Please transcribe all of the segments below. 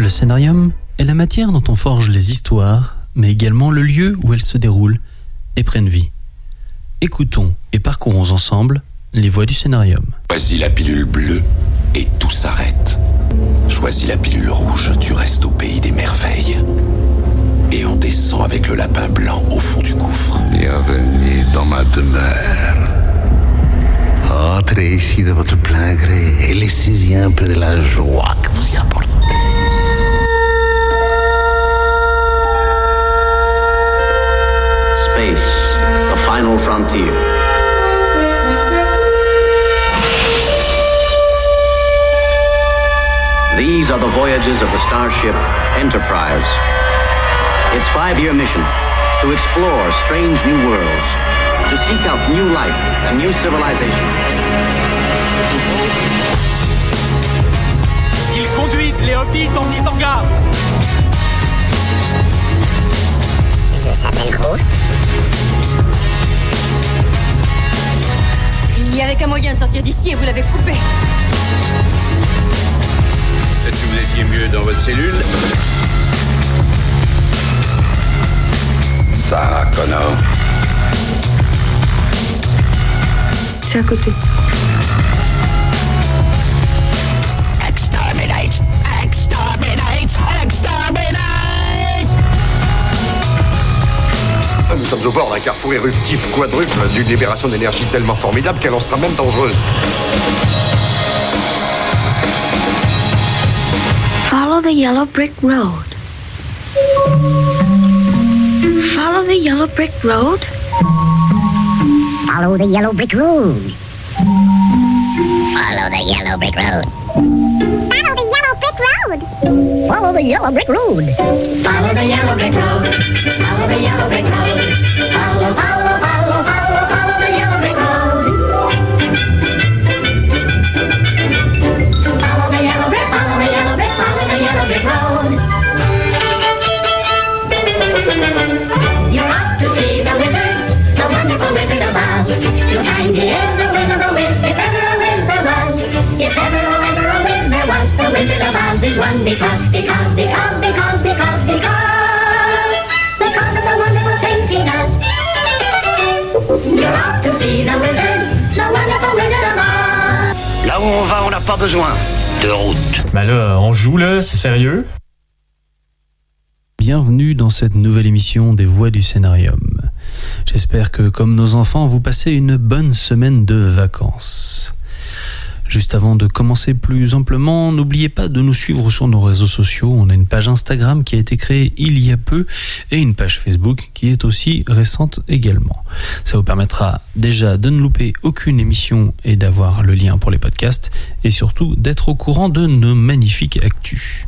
Le scénarium est la matière dont on forge les histoires, mais également le lieu où elles se déroulent et prennent vie. Écoutons et parcourons ensemble les voies du scénarium. Choisis la pilule bleue et tout s'arrête. Choisis la pilule rouge, tu restes au pays des merveilles. Et on descend avec le lapin blanc au fond du gouffre. Bienvenue dans ma demeure. Entrez ici de votre plein gré et laissez-y un peu de la joie que vous y apportez. Space, the final frontier. These are the voyages of the starship Enterprise. Its 5-year mission, to explore strange new worlds, to seek out new life and new civilization. Ils conduisent les hobbits en mise en garde. Je s'appelle Groot. Il n'y avait qu'un moyen de sortir d'ici et vous l'avez coupé. Peut-être que vous étiez mieux dans votre cellule. Sarah Connor. C'est à côté. Exterminate! Exterminate! Exterminate! Nous sommes au bord d'un carrefour éruptif quadruple, d'une libération d'énergie tellement formidable qu'elle en sera même dangereuse. Follow the yellow brick road. Follow the yellow brick road. Follow the yellow brick road. Follow the yellow brick road. Follow the yellow brick road. Follow the yellow brick road. Follow the yellow brick road. Follow the yellow brick road. Follow, follow, follow, follow, follow the yellow brick road. Follow the yellow brick, follow the yellow brick, follow the yellow brick road. You're off to see the wizard, the wonderful Wizard of Oz. You'll find he is a wizard of Wiz, if ever a Wiz there was. If ever a Wiz there was, the Wizard of Oz is one because of the wonderful things he does. You're off to see the wizard, the wonderful Wizard of Oz. Là où on va, on n'a pas besoin de route. Ben là, on joue là, c'est sérieux? Bienvenue dans cette nouvelle émission des Voix du Scénarium. J'espère que, comme nos enfants, vous passez une bonne semaine de vacances. Juste avant de commencer plus amplement, n'oubliez pas de nous suivre sur nos réseaux sociaux. On a une page Instagram qui a été créée il y a peu et une page Facebook qui est aussi récente également. Ça vous permettra déjà de ne louper aucune émission et d'avoir le lien pour les podcasts et surtout d'être au courant de nos magnifiques actus.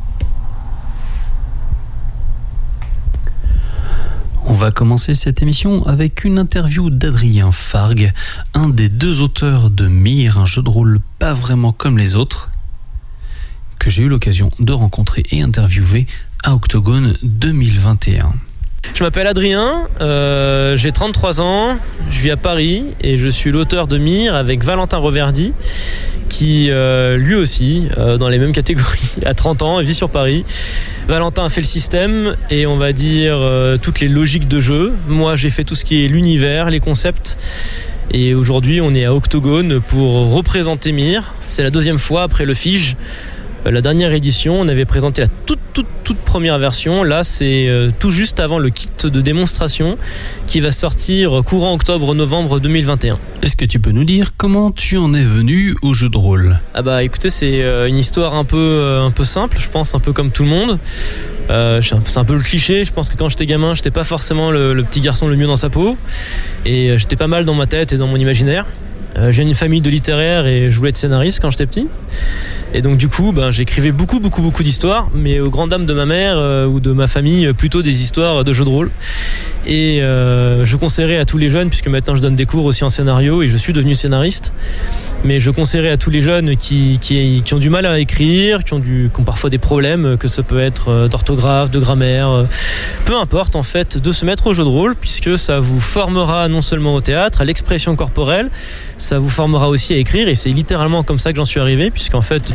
On va commencer cette émission avec une interview d'Adrien Fargue, un des 2 auteurs de Myr, un jeu de rôle pas vraiment comme les autres, que j'ai eu l'occasion de rencontrer et interviewer à Octogone 2021. Je m'appelle Adrien, j'ai 33 ans, je vis à Paris et je suis l'auteur de Myr avec Valentin Reverdy qui lui aussi, dans les mêmes catégories, a 30 ans et vit sur Paris. Valentin a fait le système et on va dire toutes les logiques de jeu. Moi j'ai fait tout ce qui est l'univers, les concepts. Et aujourd'hui on est à Octogone pour représenter Myr. C'est la 2e fois après le Fige. La dernière édition, on avait présenté la toute première version. Là, c'est tout juste avant le kit de démonstration qui va sortir courant octobre-novembre 2021. Est-ce que tu peux nous dire comment tu en es venu au jeu de rôle ? Ah bah écoutez, c'est une histoire un peu simple, je pense, un peu comme tout le monde. C'est un peu le cliché. Je pense que quand j'étais gamin, j'étais pas forcément le petit garçon le mieux dans sa peau. Et j'étais pas mal dans ma tête et dans mon imaginaire. J'ai une famille de littéraires et je voulais être scénariste quand j'étais petit. Et donc du coup, j'écrivais beaucoup d'histoires, mais aux grandes dames de ma mère ou de ma famille, plutôt des histoires de jeux de rôle. Et je conseillerais à tous les jeunes, puisque maintenant je donne des cours aussi en scénario et je suis devenu scénariste, mais je conseillerais à tous les jeunes qui ont du mal à écrire, qui ont parfois des problèmes, que ça peut être d'orthographe, de grammaire, peu importe en fait, de se mettre au jeu de rôle, puisque ça vous formera non seulement au théâtre, à l'expression corporelle, ça vous formera aussi à écrire, et c'est littéralement comme ça que j'en suis arrivé, puisqu'en fait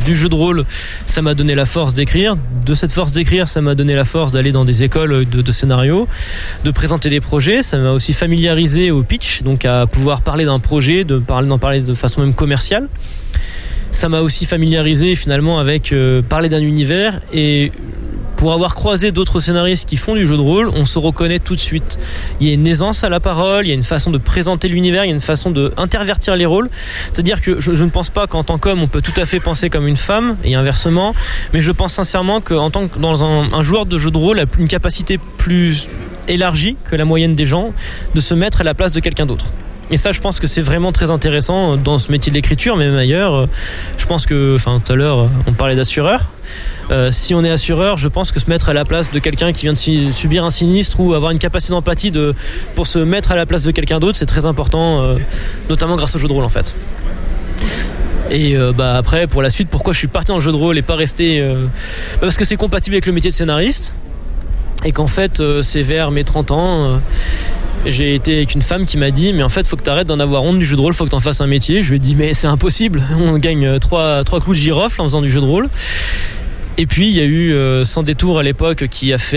du jeu de rôle, ça m'a donné la force d'écrire. De cette force d'écrire, ça m'a donné la force d'aller dans des écoles de scénario, de présenter des projets. Ça m'a aussi familiarisé au pitch, donc à pouvoir parler d'un projet, d'en parler de façon même commerciale. Ça m'a aussi familiarisé finalement avec parler d'un univers, et pour avoir croisé d'autres scénaristes qui font du jeu de rôle, on se reconnaît tout de suite. Il y a une aisance à la parole, il y a une façon de présenter l'univers, il y a une façon d'intervertir les rôles. C'est-à-dire que je ne pense pas qu'en tant qu'homme, on peut tout à fait penser comme une femme, et inversement, mais je pense sincèrement qu'en tant que dans un joueur de jeu de rôle a une capacité plus élargie que la moyenne des gens de se mettre à la place de quelqu'un d'autre. Et ça, je pense que c'est vraiment très intéressant dans ce métier de l'écriture, mais même ailleurs. Je pense que, tout à l'heure, on parlait d'assureur. Si on est assureur, je pense que se mettre à la place de quelqu'un qui vient de subir un sinistre, ou avoir une capacité d'empathie pour se mettre à la place de quelqu'un d'autre, c'est très important, notamment grâce au jeu de rôle en fait. Et après, pour la suite, pourquoi je suis parti dans le jeu de rôle et pas resté parce que c'est compatible avec le métier de scénariste, et qu'en fait, c'est vers mes 30 ans. J'ai été avec une femme qui m'a dit, mais en fait faut que t'arrêtes d'en avoir honte du jeu de rôle, faut que t'en fasses un métier. Je lui ai dit, mais c'est impossible, on gagne 3 coups de girofle en faisant du jeu de rôle. Et puis il y a eu Sans Détour à l'époque qui a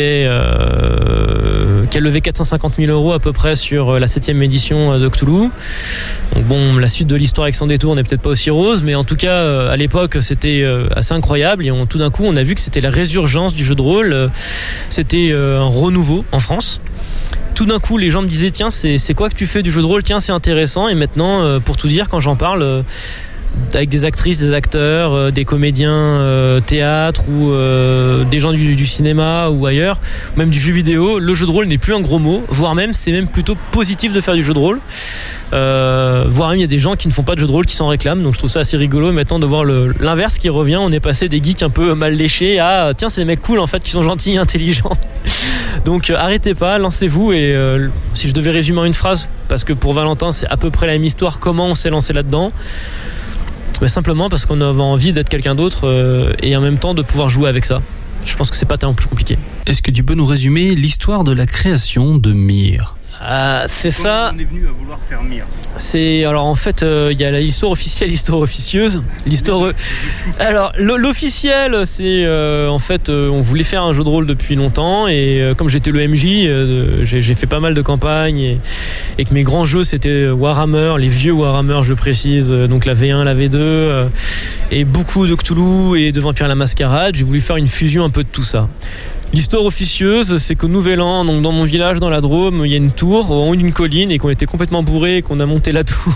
levé 450 000 € à peu près sur la 7e édition de Cthulhu. Donc bon, la suite de l'histoire avec Sans Détour n'est peut-être pas aussi rose, mais en tout cas à l'époque c'était assez incroyable, et tout d'un coup on a vu que c'était la résurgence du jeu de rôle, c'était un renouveau en France. Tout d'un coup, les gens me disaient, tiens, c'est quoi que tu fais du jeu de rôle ? Tiens, c'est intéressant. Et maintenant, pour tout dire, quand j'en parle avec des actrices, des acteurs, des comédiens théâtre, ou des gens du cinéma ou ailleurs, même du jeu vidéo, le jeu de rôle n'est plus un gros mot, voire même c'est même plutôt positif de faire du jeu de rôle. Voire même il y a des gens qui ne font pas de jeu de rôle qui s'en réclament, donc je trouve ça assez rigolo maintenant de voir l'inverse qui revient. On est passé des geeks un peu mal léchés à tiens, c'est des mecs cool en fait qui sont gentils et intelligents. Donc arrêtez pas, lancez-vous. Et si je devais résumer en une phrase, parce que pour Valentin c'est à peu près la même histoire, comment on s'est lancé là-dedans, simplement parce qu'on avait envie d'être quelqu'un d'autre et en même temps de pouvoir jouer avec ça. Je pense que c'est pas tellement plus compliqué. Est-ce que tu peux nous résumer l'histoire de la création de Myr ? C'est ça. On est venu à vouloir faire Myr. Alors en fait, il y a l'histoire officielle, l'histoire officieuse. Alors l'officiel, c'est en fait, on voulait faire un jeu de rôle depuis longtemps, et comme j'étais le MJ, j'ai fait pas mal de campagnes, et que mes grands jeux c'était Warhammer, les vieux Warhammer, je précise, donc la V1, la V2, et beaucoup de Cthulhu et de Vampire la Mascarade. J'ai voulu faire une fusion un peu de tout ça. L'histoire officieuse, c'est qu'au Nouvel An, donc dans mon village, dans la Drôme, il y a une tour au haut d'une colline, et qu'on était complètement bourrés, et qu'on a monté la tour.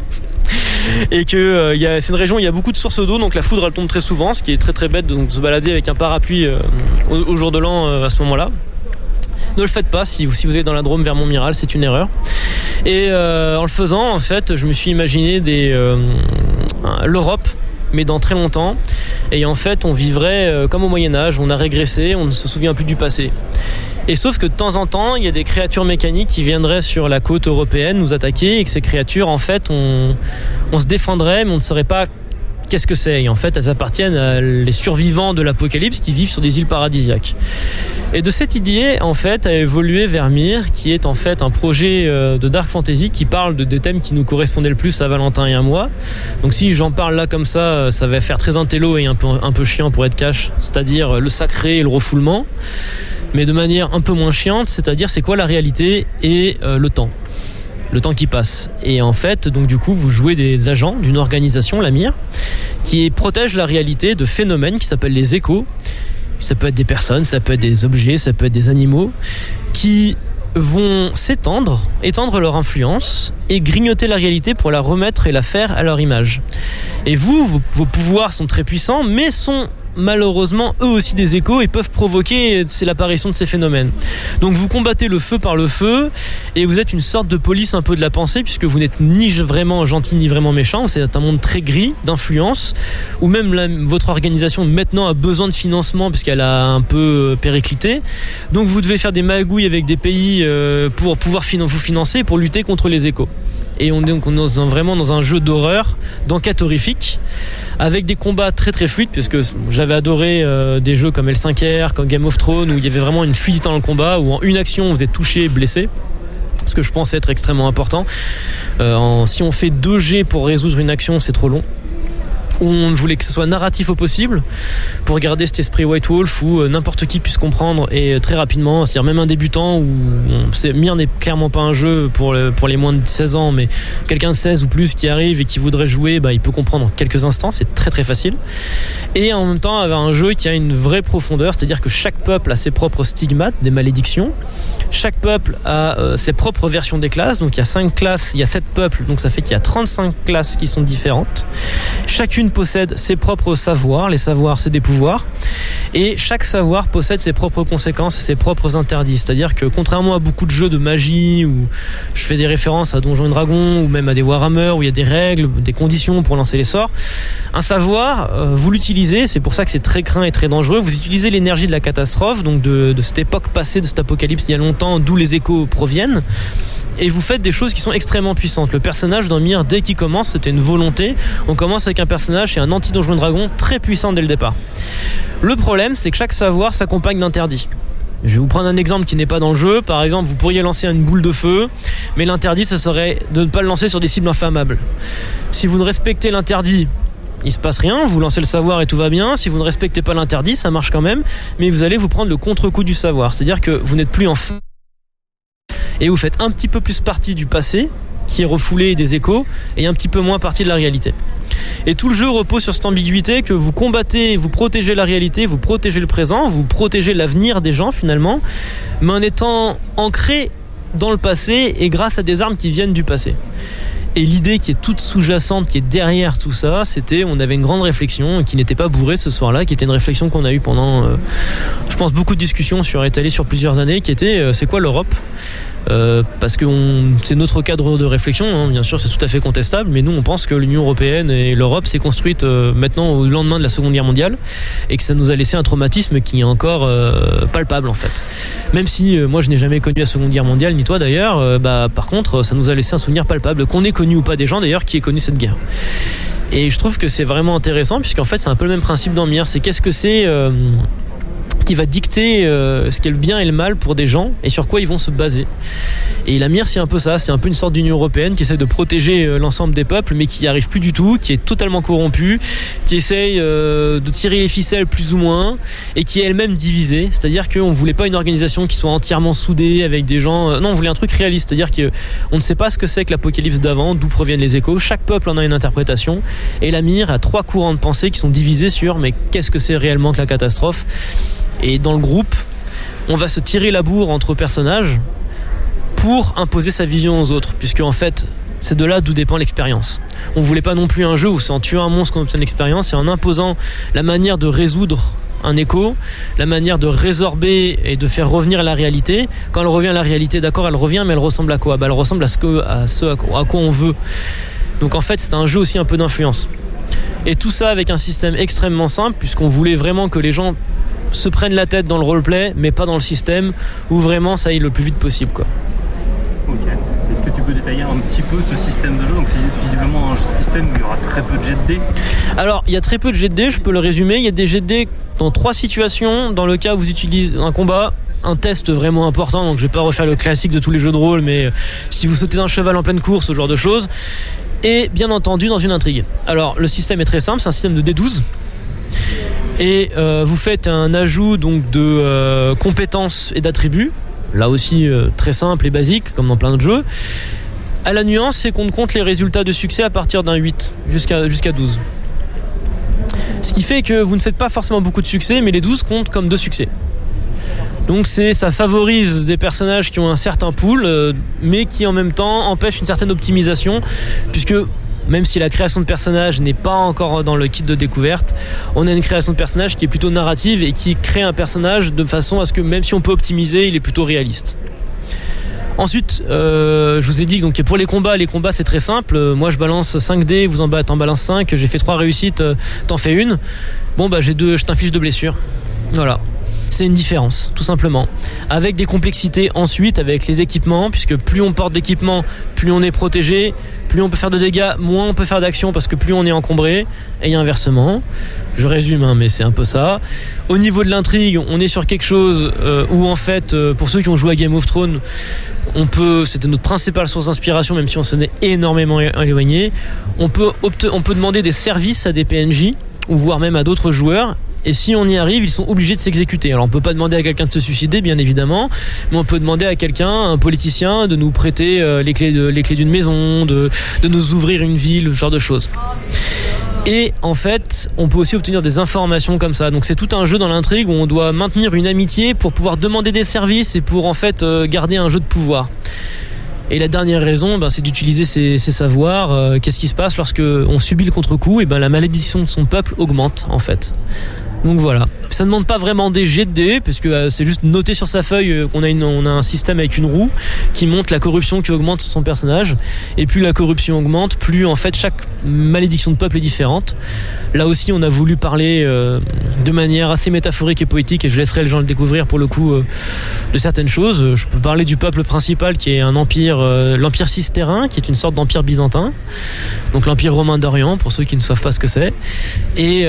Et que c'est une région où il y a beaucoup de sources d'eau, donc la foudre elle tombe très souvent, ce qui est très très bête de se balader avec un parapluie au jour de l'an à ce moment-là. Ne le faites pas si vous êtes dans la Drôme vers Montmiral, c'est une erreur. Et en le faisant, en fait, je me suis imaginé l'Europe, mais dans très longtemps, et en fait on vivrait comme au Moyen-Âge, on a régressé, on ne se souvient plus du passé. Et sauf que de temps en temps, il y a des créatures mécaniques qui viendraient sur la côte européenne nous attaquer, et que ces créatures, en fait, on se défendrait, mais on ne saurait pas qu'est-ce que c'est. Et en fait, elles appartiennent à les survivants de l'apocalypse qui vivent sur des îles paradisiaques. Et de cette idée, en fait, a évolué vers Myr, qui est en fait un projet de dark fantasy qui parle des thèmes qui nous correspondaient le plus à Valentin et à moi. Donc si j'en parle là comme ça va faire très intello et un peu chiant pour être cash, c'est-à-dire le sacré et le refoulement, mais de manière un peu moins chiante, c'est-à-dire c'est quoi la réalité et le temps qui passe. Et en fait, donc du coup, vous jouez des agents d'une organisation, la Myr, qui protège la réalité de phénomènes qui s'appellent les échos. Ça peut être des personnes, ça peut être des objets, ça peut être des animaux, qui vont étendre leur influence et grignoter la réalité pour la remettre et la faire à leur image. Et vos pouvoirs sont très puissants, mais sont malheureusement eux aussi des échos et peuvent provoquer l'apparition de ces phénomènes. Donc vous combattez le feu par le feu, et vous êtes une sorte de police un peu de la pensée, puisque vous n'êtes ni vraiment gentil ni vraiment méchant. C'est un monde très gris d'influence, où même votre organisation maintenant a besoin de financement puisqu'elle a un peu périclité. Donc vous devez faire des magouilles avec des pays pour pouvoir vous financer, pour lutter contre les échos. Et on est vraiment dans un jeu d'horreur, d'enquête horrifique, avec des combats très très fluides, puisque j'avais adoré des jeux comme L5R, comme Game of Thrones, où il y avait vraiment une fluidité dans le combat, où en une action vous êtes touché, blessé, ce que je pense être extrêmement important. Si on fait 2 G pour résoudre une action, c'est trop long. où on voulait que ce soit narratif au possible pour garder cet esprit White Wolf où n'importe qui puisse comprendre et très rapidement, c'est-à-dire même un débutant où Myr n'est clairement pas un jeu pour les moins de 16 ans, mais quelqu'un de 16 ou plus qui arrive et qui voudrait jouer, il peut comprendre en quelques instants, c'est très très facile. Et en même temps avoir un jeu qui a une vraie profondeur, c'est-à-dire que chaque peuple a ses propres stigmates, des malédictions, chaque peuple a ses propres versions des classes, donc il y a 5 classes, il y a 7 peuples, donc ça fait qu'il y a 35 classes qui sont différentes. Chacune possède ses propres savoirs, les savoirs c'est des pouvoirs, et chaque savoir possède ses propres conséquences, ses propres interdits, c'est-à-dire que contrairement à beaucoup de jeux de magie où je fais des références à Donjons et Dragons ou même à des Warhammer où il y a des règles, des conditions pour lancer les sorts, un savoir, vous l'utilisez, c'est pour ça que c'est très craint et très dangereux, vous utilisez l'énergie de la catastrophe, donc de cette époque passée, de cet apocalypse il y a longtemps, d'où les échos proviennent, et vous faites des choses qui sont extrêmement puissantes. Le personnage dans Myr, dès qu'il commence, c'était une volonté. On commence avec un personnage et un anti-Donjon et Dragon très puissant dès le départ. Le problème, c'est que chaque savoir s'accompagne d'interdits. Je vais vous prendre un exemple qui n'est pas dans le jeu. Par exemple, vous pourriez lancer une boule de feu, mais l'interdit, ça serait de ne pas le lancer sur des cibles inflammables. Si vous ne respectez l'interdit, il se passe rien, vous lancez le savoir et tout va bien. Si vous ne respectez pas l'interdit, ça marche quand même, mais vous allez vous prendre le contre-coup du savoir. C'est-à-dire que vous n'êtes plus en feu et vous faites un petit peu plus partie du passé, qui est refoulé des échos, et un petit peu moins partie de la réalité. Et tout le jeu repose sur cette ambiguïté que vous combattez, vous protégez la réalité, vous protégez le présent, vous protégez l'avenir des gens finalement, mais en étant ancré dans le passé et grâce à des armes qui viennent du passé. Et l'idée qui est toute sous-jacente, qui est derrière tout ça, c'était, on avait une grande réflexion qui n'était pas bourrée ce soir-là, qui était une réflexion qu'on a eue pendant, je pense, beaucoup de discussions étalées sur plusieurs années, qui était, c'est quoi l'Europe ? Parce que c'est notre cadre de réflexion, hein, bien sûr c'est tout à fait contestable, mais nous on pense que l'Union Européenne et l'Europe s'est construite maintenant au lendemain de la Seconde Guerre mondiale et que ça nous a laissé un traumatisme qui est encore palpable en fait. Même si moi je n'ai jamais connu la Seconde Guerre mondiale, ni toi d'ailleurs, par contre ça nous a laissé un souvenir palpable, qu'on ait connu ou pas des gens d'ailleurs qui aient connu cette guerre. Et je trouve que c'est vraiment intéressant puisqu'en fait c'est un peu le même principe dans Myr, c'est qu'est-ce que c'est qui va dicter ce qu'est le bien et le mal pour des gens et sur quoi ils vont se baser. Et la Myr, c'est un peu ça, c'est un peu une sorte d'Union Européenne qui essaie de protéger l'ensemble des peuples mais qui n'y arrive plus du tout, qui est totalement corrompue, qui essaye de tirer les ficelles plus ou moins et qui est elle-même divisée, c'est-à-dire qu'on ne voulait pas une organisation qui soit entièrement soudée avec des gens, non on voulait un truc réaliste, c'est-à-dire qu'on ne sait pas ce que c'est que l'apocalypse d'avant, d'où proviennent les échos, chaque peuple en a une interprétation et la Myr a 3 courants de pensée qui sont divisés sur mais qu'est-ce que c'est réellement que la catastrophe. Et dans le groupe, on va se tirer la bourre entre personnages pour imposer sa vision aux autres, puisque en fait, c'est de là d'où dépend l'expérience. On voulait pas non plus un jeu où c'est en tuant un monstre qu'on obtient l'expérience, c'est en imposant la manière de résoudre un écho, la manière de résorber et de faire revenir à la réalité. Quand elle revient à la réalité, d'accord, elle revient, mais elle ressemble à quoi ? Elle ressemble à quoi on veut. Donc en fait, c'est un jeu aussi un peu d'influence. Et tout ça avec un système extrêmement simple, puisqu'on voulait vraiment que les gens se prennent la tête dans le roleplay, mais pas dans le système, où vraiment ça aille le plus vite possible, quoi. Ok. Est-ce que tu peux détailler un petit peu ce système de jeu ? Donc c'est visiblement un système où il y aura très peu de jets de dés. Alors, il y a très peu de jets de dés, je peux le résumer. Il y a des jets de dés dans 3 situations. Dans le cas où vous utilisez un combat, un test vraiment important, donc je vais pas refaire le classique de tous les jeux de rôle, mais si vous sautez d'un cheval en pleine course, ce genre de choses. Et bien entendu dans une intrigue. Alors, le système est très simple, c'est un système de D12. Et vous faites un ajout donc de compétences et d'attributs, là aussi très simple et basique comme dans plein d'autres jeux. À la nuance, c'est qu'on compte les résultats de succès à partir d'un 8 jusqu'à 12. Ce qui fait que vous ne faites pas forcément beaucoup de succès, mais les 12 comptent comme 2 succès. Donc ça favorise des personnages qui ont un certain pool, mais qui en même temps empêchent une certaine optimisation, puisque même si la création de personnage n'est pas encore dans le kit de découverte, on a une création de personnage qui est plutôt narrative et qui crée un personnage de façon à ce que même si on peut optimiser, il est plutôt réaliste. Ensuite, je vous ai dit que donc, pour les combats c'est très simple. Moi je balance 5 dés, vous en balance 5, j'ai fait 3 réussites, t'en fais une. Bon bah je t'inflige 2 blessures. Voilà. C'est une différence, tout simplement. Avec des complexités ensuite, avec les équipements, puisque plus on porte d'équipements, plus on est protégé, plus on peut faire de dégâts, moins on peut faire d'actions parce que plus on est encombré, et inversement. Je résume, mais c'est un peu ça. Au niveau de l'intrigue, on est sur quelque chose où en fait, pour ceux qui ont joué à Game of Thrones, c'était notre principale source d'inspiration, même si on s'en est énormément éloigné. On peut demander des services à des PNJ, ou voire même à d'autres joueurs. Et si on y arrive, ils sont obligés de s'exécuter. Alors on peut pas demander à quelqu'un de se suicider, bien évidemment, mais on peut demander à quelqu'un, un politicien, de nous prêter les clés d'une maison, de nous ouvrir une ville, ce genre de choses. Et en fait, on peut aussi obtenir des informations comme ça. Donc c'est tout un jeu dans l'intrigue où on doit maintenir une amitié pour pouvoir demander des services et pour en fait garder un jeu de pouvoir. Et la dernière raison, c'est d'utiliser ces savoirs. Qu'est-ce qui se passe lorsque on subit le contre-coup ? Et la malédiction de son peuple augmente en fait. Donc voilà. Ça ne demande pas vraiment des jets de dés, parce que c'est juste noté sur sa feuille qu'on on a un système avec une roue qui montre la corruption qui augmente son personnage. Et plus la corruption augmente, plus en fait chaque malédiction de peuple est différente. Là aussi, on a voulu parler de manière assez métaphorique et poétique, et je laisserai les gens le découvrir pour le coup de certaines choses. Je peux parler du peuple principal qui est un empire, l'empire Cistérien, qui est une sorte d'empire byzantin. Donc l'empire romain d'Orient, pour ceux qui ne savent pas ce que c'est. Et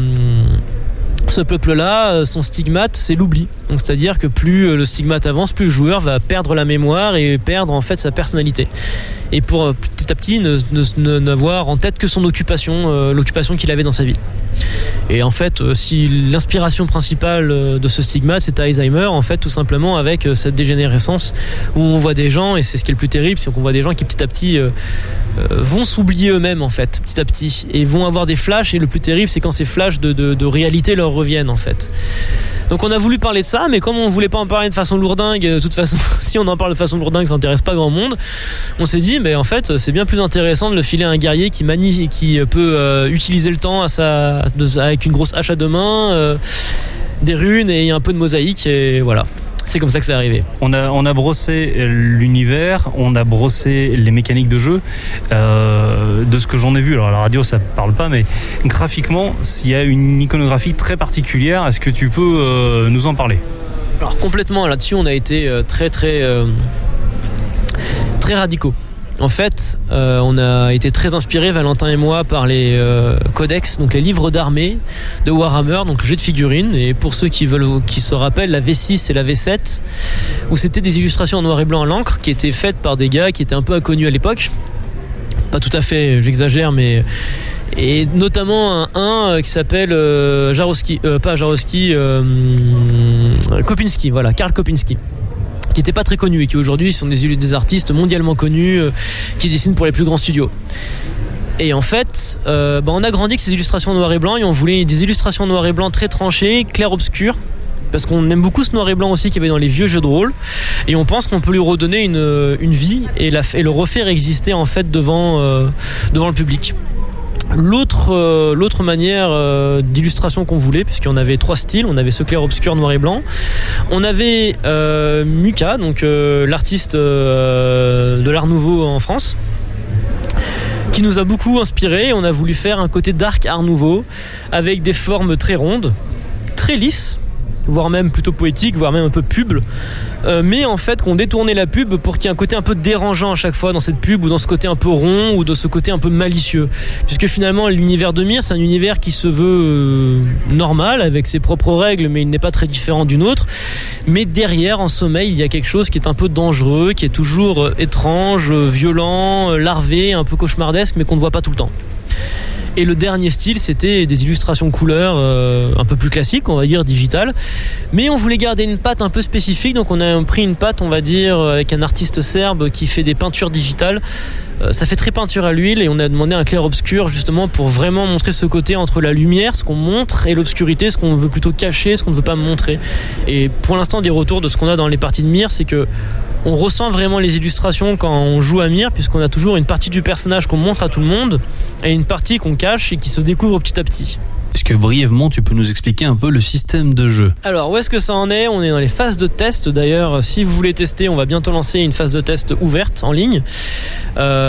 ce peuple-là, son stigmate, c'est l'oubli. Donc, c'est-à-dire que plus le stigmate avance, plus le joueur va perdre la mémoire et perdre en fait sa personnalité. Et pour petit à petit n'avoir en tête que son occupation, l'occupation qu'il avait dans sa vie. Et en fait, si l'inspiration principale de ce stigmate, c'est Alzheimer, en fait, tout simplement avec cette dégénérescence où on voit des gens, et c'est ce qui est le plus terrible, c'est qu'on voit des gens qui petit à petit vont s'oublier eux-mêmes en fait, petit à petit, et vont avoir des flashs, et le plus terrible, c'est quand ces flashs de réalité leur reviennent en fait. Donc on a voulu parler de ça, mais comme on voulait pas en parler de façon lourdingue, de toute façon, si on en parle de façon lourdingue, ça n'intéresse pas grand monde. On s'est dit, mais en fait, c'est bien plus intéressant de le filer à un guerrier qui manie et qui peut utiliser le temps avec une grosse hache à deux mains, des runes et un peu de mosaïque, et voilà. C'est comme ça que c'est arrivé. On a brossé l'univers, on a brossé les mécaniques de jeu. De ce que j'en ai vu, alors à la radio ça ne parle pas, mais graphiquement, s'il y a une iconographie très particulière, est-ce que tu peux nous en parler ? Alors complètement, là-dessus on a été très radicaux. En fait, on a été très inspirés, Valentin et moi, par les codex, donc les livres d'armée de Warhammer, donc le jeu de figurines. Et pour ceux qui se rappellent, la V6 et la V7, où c'était des illustrations en noir et blanc à l'encre qui étaient faites par des gars qui étaient un peu inconnus à l'époque. Pas tout à fait, j'exagère, mais... Et notamment un qui s'appelle Kopinski, voilà, Karl Kopinski, qui n'étaient pas très connus et qui aujourd'hui sont des artistes mondialement connus qui dessinent pour les plus grands studios. Et en fait, on a grandi avec ces illustrations en noir et blanc, et on voulait des illustrations en noir et blanc très tranchées, clair-obscur, parce qu'on aime beaucoup ce noir et blanc aussi qu'il y avait dans les vieux jeux de rôle, et on pense qu'on peut lui redonner une vie et le refaire exister en fait devant le public. L'autre manière d'illustration qu'on voulait, puisqu'on avait 3 styles, on avait ce clair-obscur noir et blanc, on avait Muka, donc l'artiste de l'art nouveau en France, qui nous a beaucoup inspiré. On a voulu faire un côté dark art nouveau avec des formes très rondes, très lisses, voire même plutôt poétique, voire même un peu pub, mais en fait qu'on détournait la pub pour qu'il y ait un côté un peu dérangeant à chaque fois dans cette pub, ou dans ce côté un peu rond, ou dans ce côté un peu malicieux, puisque finalement l'univers de Myr, c'est un univers qui se veut normal, avec ses propres règles, mais il n'est pas très différent d'une autre, mais derrière, en sommeil, il y a quelque chose qui est un peu dangereux, qui est toujours étrange, violent, larvé, un peu cauchemardesque, mais qu'on ne voit pas tout le temps. Et le dernier style, c'était des illustrations couleurs un peu plus classiques, on va dire digitales, mais on voulait garder une patte un peu spécifique, donc on a pris une patte, on va dire, avec un artiste serbe qui fait des peintures digitales. Ça fait très peinture à l'huile, et on a demandé un clair-obscur justement pour vraiment montrer ce côté entre la lumière, ce qu'on montre, et l'obscurité, ce qu'on veut plutôt cacher, ce qu'on ne veut pas montrer. Et pour l'instant, des retours de ce qu'on a dans les parties de Myr, c'est que on ressent vraiment les illustrations quand on joue à Myr, puisqu'on a toujours une partie du personnage qu'on montre à tout le monde et une partie qu'on cache et qui se découvre petit à petit. Est-ce que brièvement tu peux nous expliquer un peu le système de jeu ? Alors où est-ce que ça en est ? On est dans les phases de test. D'ailleurs, si vous voulez tester, on va bientôt lancer une phase de test ouverte en ligne.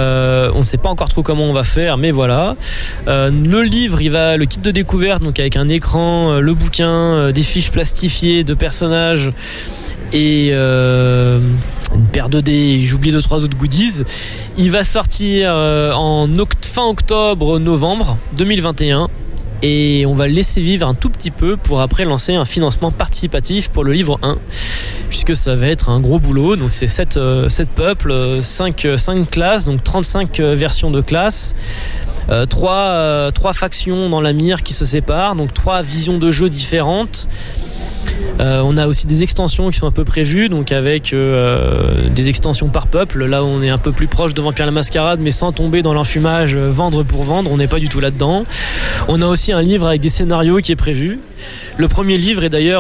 On ne sait pas encore trop comment on va faire, mais voilà. Le livre, le kit de découverte, donc avec un écran, le bouquin, des fiches plastifiées de personnages et une paire de dés, j'oublie 2-3 autres goodies. Il va sortir fin octobre-novembre 2021. Et on va le laisser vivre un tout petit peu pour après lancer un financement participatif pour le livre 1, puisque ça va être un gros boulot. Donc c'est 7 peuples, 5 classes, donc 35 versions de classes, 3 factions dans la mire qui se séparent, donc 3 visions de jeu différentes. On a aussi des extensions qui sont un peu prévues, donc avec des extensions par peuple. Là on est un peu plus proche de Vampire la Mascarade, mais sans tomber dans l'enfumage vendre pour vendre, on n'est pas du tout là-dedans. On a aussi un livre avec des scénarios qui est prévu. Le premier livre est d'ailleurs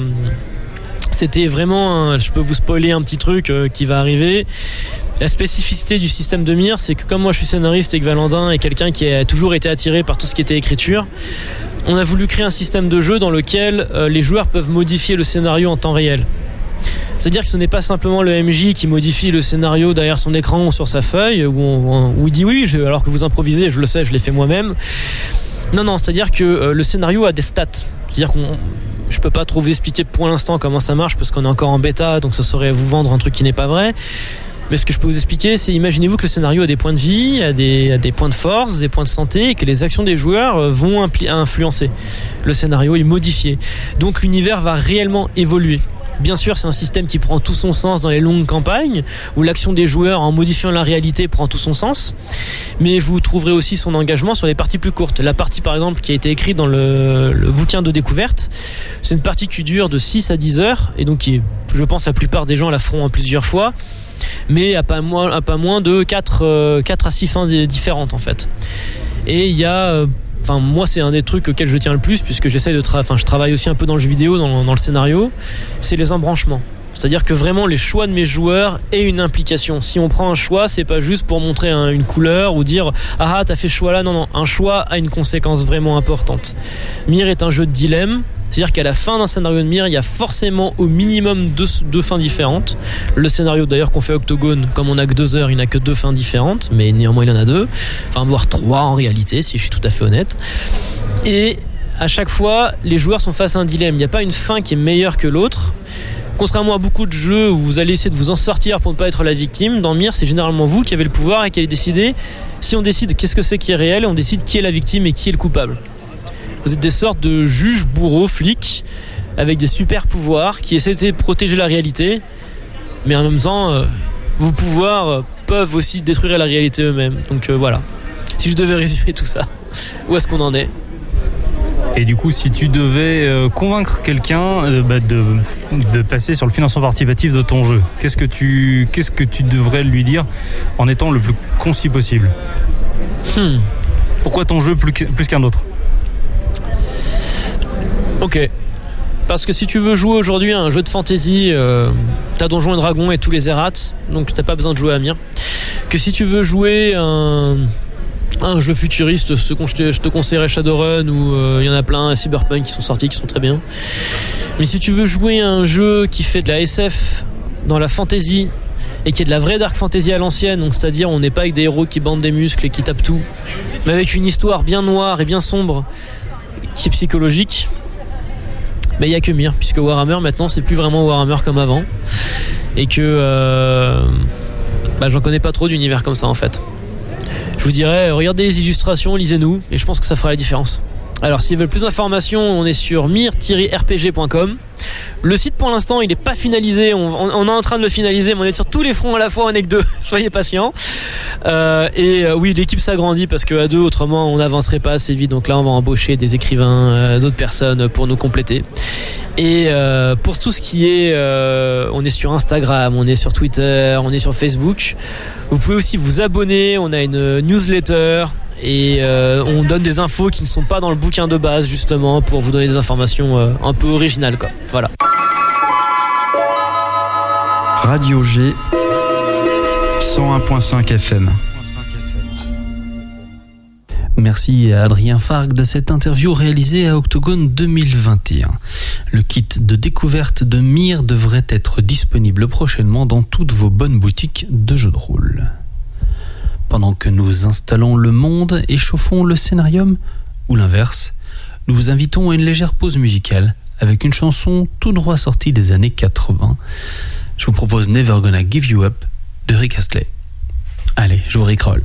c'était vraiment je peux vous spoiler un petit truc qui va arriver. La spécificité du système de mire, c'est que comme moi je suis scénariste et que Valentin est quelqu'un qui a toujours été attiré par tout ce qui était écriture, on a voulu créer un système de jeu dans lequel les joueurs peuvent modifier le scénario en temps réel. C'est-à-dire que ce n'est pas simplement le MJ qui modifie le scénario derrière son écran ou sur sa feuille, où il dit oui, alors que vous improvisez, je le sais, je l'ai fait moi-même. Non, c'est-à-dire que le scénario a des stats. C'est-à-dire je peux pas trop vous expliquer pour l'instant comment ça marche, parce qu'on est encore en bêta, donc ça serait vous vendre un truc qui n'est pas vrai. Mais ce que je peux vous expliquer, c'est imaginez-vous que le scénario a des points de vie, a des points de force, des points de santé, et que les actions des joueurs vont influencer le scénario et modifier. Donc l'univers va réellement évoluer. Bien sûr, c'est un système qui prend tout son sens dans les longues campagnes, où l'action des joueurs, en modifiant la réalité, prend tout son sens. Mais vous trouverez aussi son engagement sur les parties plus courtes. La partie, par exemple, qui a été écrite dans le bouquin de découverte, c'est une partie qui dure de 6 à 10 heures, et donc qui, je pense, la plupart des gens la feront en plusieurs fois, mais à pas moins de 4 à 6 fins différentes, en fait. Et il y a... moi c'est un des trucs auxquels je tiens le plus, puisque j'essaie je travaille aussi un peu dans le jeu vidéo, dans le scénario, c'est les embranchements. C'est-à-dire que vraiment les choix de mes joueurs aient une implication. Si on prend un choix, c'est pas juste pour montrer une couleur ou dire ah t'as fait ce choix là. Non, un choix a une conséquence vraiment importante. Myr est un jeu de dilemme. C'est-à-dire qu'à la fin d'un scénario de Myr, il y a forcément au minimum deux fins différentes. Le scénario d'ailleurs qu'on fait Octogone, comme on n'a que 2 heures, il n'a que 2 fins différentes, mais néanmoins il en a 2, voire 3 en réalité, si je suis tout à fait honnête. Et à chaque fois, les joueurs sont face à un dilemme. Il n'y a pas une fin qui est meilleure que l'autre. Contrairement à beaucoup de jeux où vous allez essayer de vous en sortir pour ne pas être la victime, dans Myr, c'est généralement vous qui avez le pouvoir et qui allez décider. Si on décide qu'est-ce que c'est qui est réel, on décide qui est la victime et qui est le coupable. Vous êtes des sortes de juges, bourreaux, flics, avec des super pouvoirs qui essaient de protéger la réalité, mais en même temps, vos pouvoirs peuvent aussi détruire la réalité eux-mêmes. Donc voilà. Si je devais résumer tout ça, où est-ce qu'on en est ? Et du coup, si tu devais convaincre quelqu'un de passer sur le financement participatif de ton jeu, qu'est-ce que tu devrais lui dire en étant le plus concis possible ? Pourquoi ton jeu plus qu'un autre ? Ok. Parce que si tu veux jouer aujourd'hui à un jeu de fantasy, t'as Donjons et Dragons et tous les errats, donc t'as pas besoin de jouer à Myr. Que si tu veux jouer un jeu futuriste, je te conseillerais Shadowrun, où il y en a plein, Cyberpunk qui sont sortis, qui sont très bien. Mais si tu veux jouer à un jeu qui fait de la SF dans la fantasy et qui est de la vraie dark fantasy à l'ancienne, donc c'est-à-dire on n'est pas avec des héros qui bandent des muscles et qui tapent tout, mais avec une histoire bien noire et bien sombre qui est psychologique, il n'y a que Myr, puisque Warhammer maintenant c'est plus vraiment Warhammer comme avant, et que j'en connais pas trop d'univers comme ça en fait. Je vous dirais, regardez les illustrations, lisez-nous, et je pense que ça fera la différence. Alors s'ils veulent plus d'informations, on est sur myr-rpg.com. Le site pour l'instant il n'est pas finalisé, on est en train de le finaliser, mais on est sur tous les fronts à la fois, on n'est que 2, soyez patients. Oui, l'équipe s'agrandit parce qu'à 2 autrement on n'avancerait pas assez vite, donc là on va embaucher des écrivains, d'autres personnes pour nous compléter. Et pour tout ce qui est on est sur Instagram, on est sur Twitter, on est sur Facebook. Vous pouvez aussi vous abonner, on a une newsletter et on donne des infos qui ne sont pas dans le bouquin de base, justement pour vous donner des informations un peu originales quoi. Voilà. Radio G 101.5 FM. Merci à Adrien Fargue de cette interview réalisée à Octogone 2021. Le kit de découverte de Myr devrait être disponible prochainement dans toutes vos bonnes boutiques de jeux de rôle. Pendant que nous installons le monde et chauffons le scénarium, ou l'inverse, nous vous invitons à une légère pause musicale avec une chanson tout droit sortie des années 80. Je vous propose Never Gonna Give You Up de Rick Astley. Allez, je vous rickroll.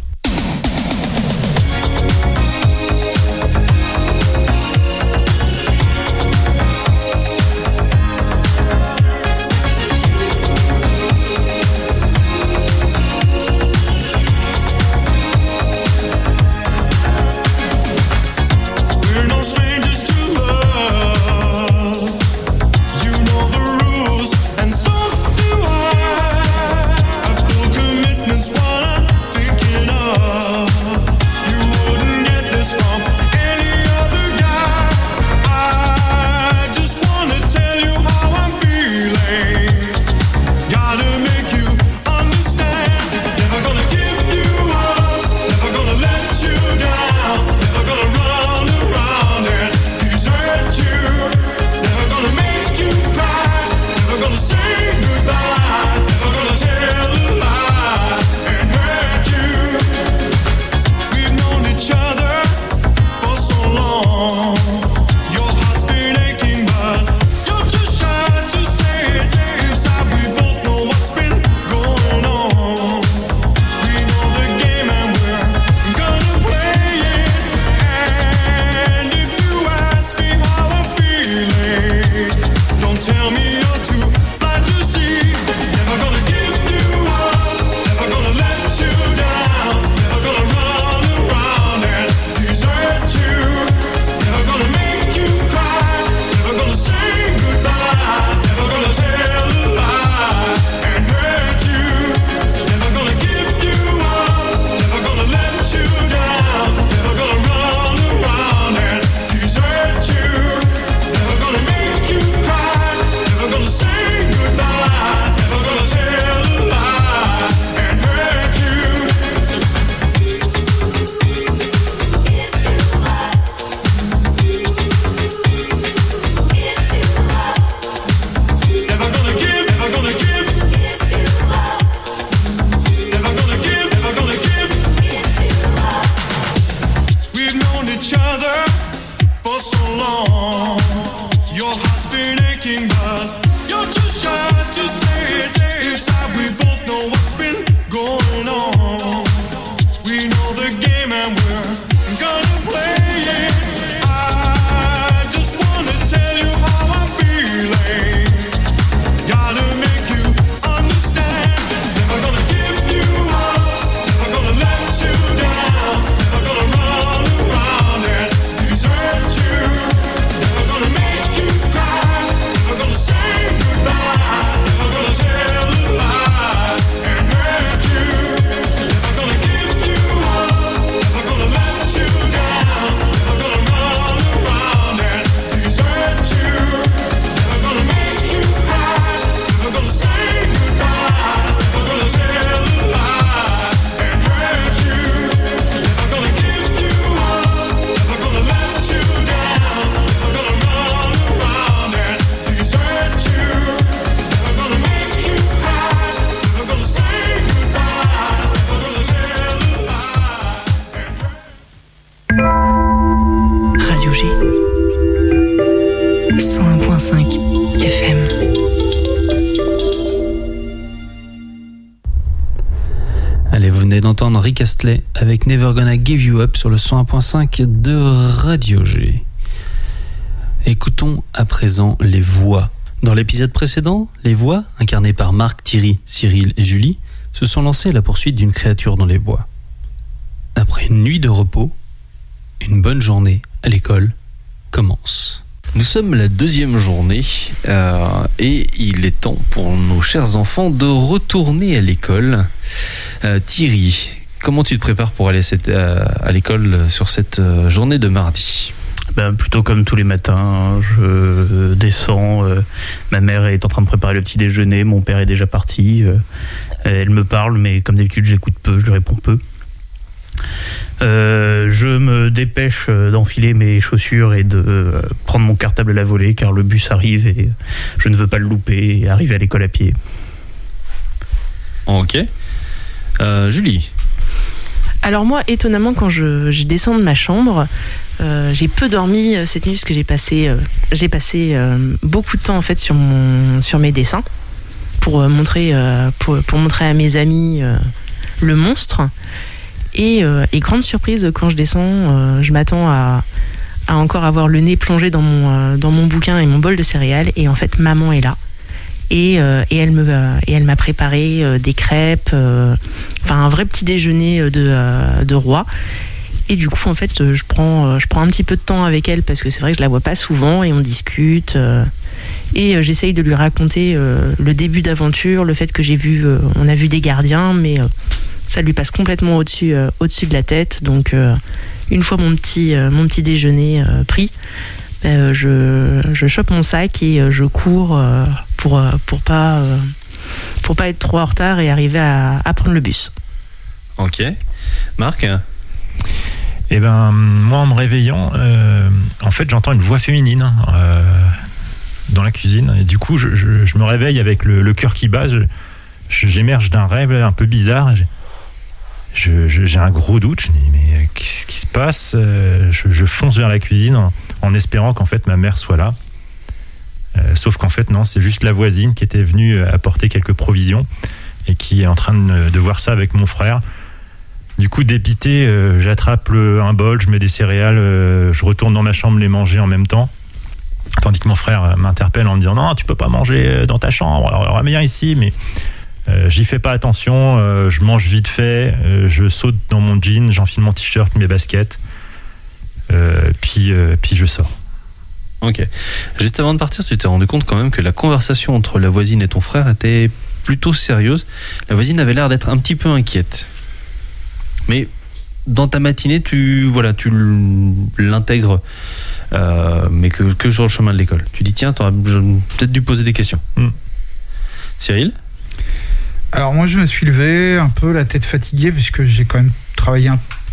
D'entendre Rick Astley avec Never Gonna Give You Up sur le 101.5 de Radio G. Écoutons à présent les voix. Dans l'épisode précédent, les voix, incarnées par Marc, Thierry, Cyril et Julie, se sont lancées à la poursuite d'une créature dans les bois. Après une nuit de repos, une bonne journée à l'école commence. Nous sommes la deuxième journée et il est temps pour nos chers enfants de retourner à l'école. Thierry, comment tu te prépares pour aller à l'école sur cette journée de mardi ? Plutôt comme tous les matins, je descends, ma mère est en train de préparer le petit déjeuner, mon père est déjà parti, elle me parle mais comme d'habitude j'écoute peu, je lui réponds peu. Je me dépêche d'enfiler mes chaussures et de prendre mon cartable à la volée car le bus arrive et je ne veux pas le louper et arriver à l'école à pied. Ok. Julie. Alors moi, étonnamment, quand je descends de ma chambre, j'ai peu dormi cette nuit parce que j'ai passé beaucoup de temps en fait sur mes dessins pour montrer à mes amis le monstre. Et grande surprise, quand je descends, je m'attends à encore avoir le nez plongé dans mon bouquin et mon bol de céréales. Et en fait, maman est là. Et elle m'a préparé des crêpes, un vrai petit déjeuner de roi. Et du coup, en fait, je prends un petit peu de temps avec elle parce que c'est vrai que je la vois pas souvent et on discute. Et j'essaye de lui raconter le début d'aventure, le fait que on a vu des gardiens, mais ça lui passe complètement au-dessus de la tête. Donc, une fois mon petit déjeuner pris, je chope mon sac et je cours pour pas être trop en retard et arriver à prendre le bus. Ok. Marc ? Eh ben, moi, en me réveillant, en fait, j'entends une voix féminine dans la cuisine. Et du coup, je me réveille avec le cœur qui bat. J'émerge d'un rêve un peu bizarre. J'ai un gros doute. Je me dis, mais qu'est-ce qui se passe ? Je fonce vers la cuisine en espérant qu'en fait, ma mère soit là. Sauf qu'en fait, non, c'est juste la voisine qui était venue apporter quelques provisions et qui est en train de voir ça avec mon frère. Du coup, dépité, j'attrape un bol, je mets des céréales, je retourne dans ma chambre les manger en même temps. Tandis que mon frère m'interpelle en me disant « Non, tu peux pas manger dans ta chambre, on revient ici. » Mais j'y fais pas attention, je mange vite fait, je saute dans mon jean, j'enfile mon t-shirt, mes baskets, puis je sors. Ok. Juste avant de partir, tu t'es rendu compte quand même que la conversation entre la voisine et ton frère était plutôt sérieuse. La voisine avait l'air d'être un petit peu inquiète. Mais dans ta matinée, tu l'intègres, mais que sur le chemin de l'école. Tu dis, tiens, t'aurais peut-être dû poser des questions. Cyril ? Alors moi, je me suis levé un peu la tête fatiguée, puisque j'ai quand même travaillé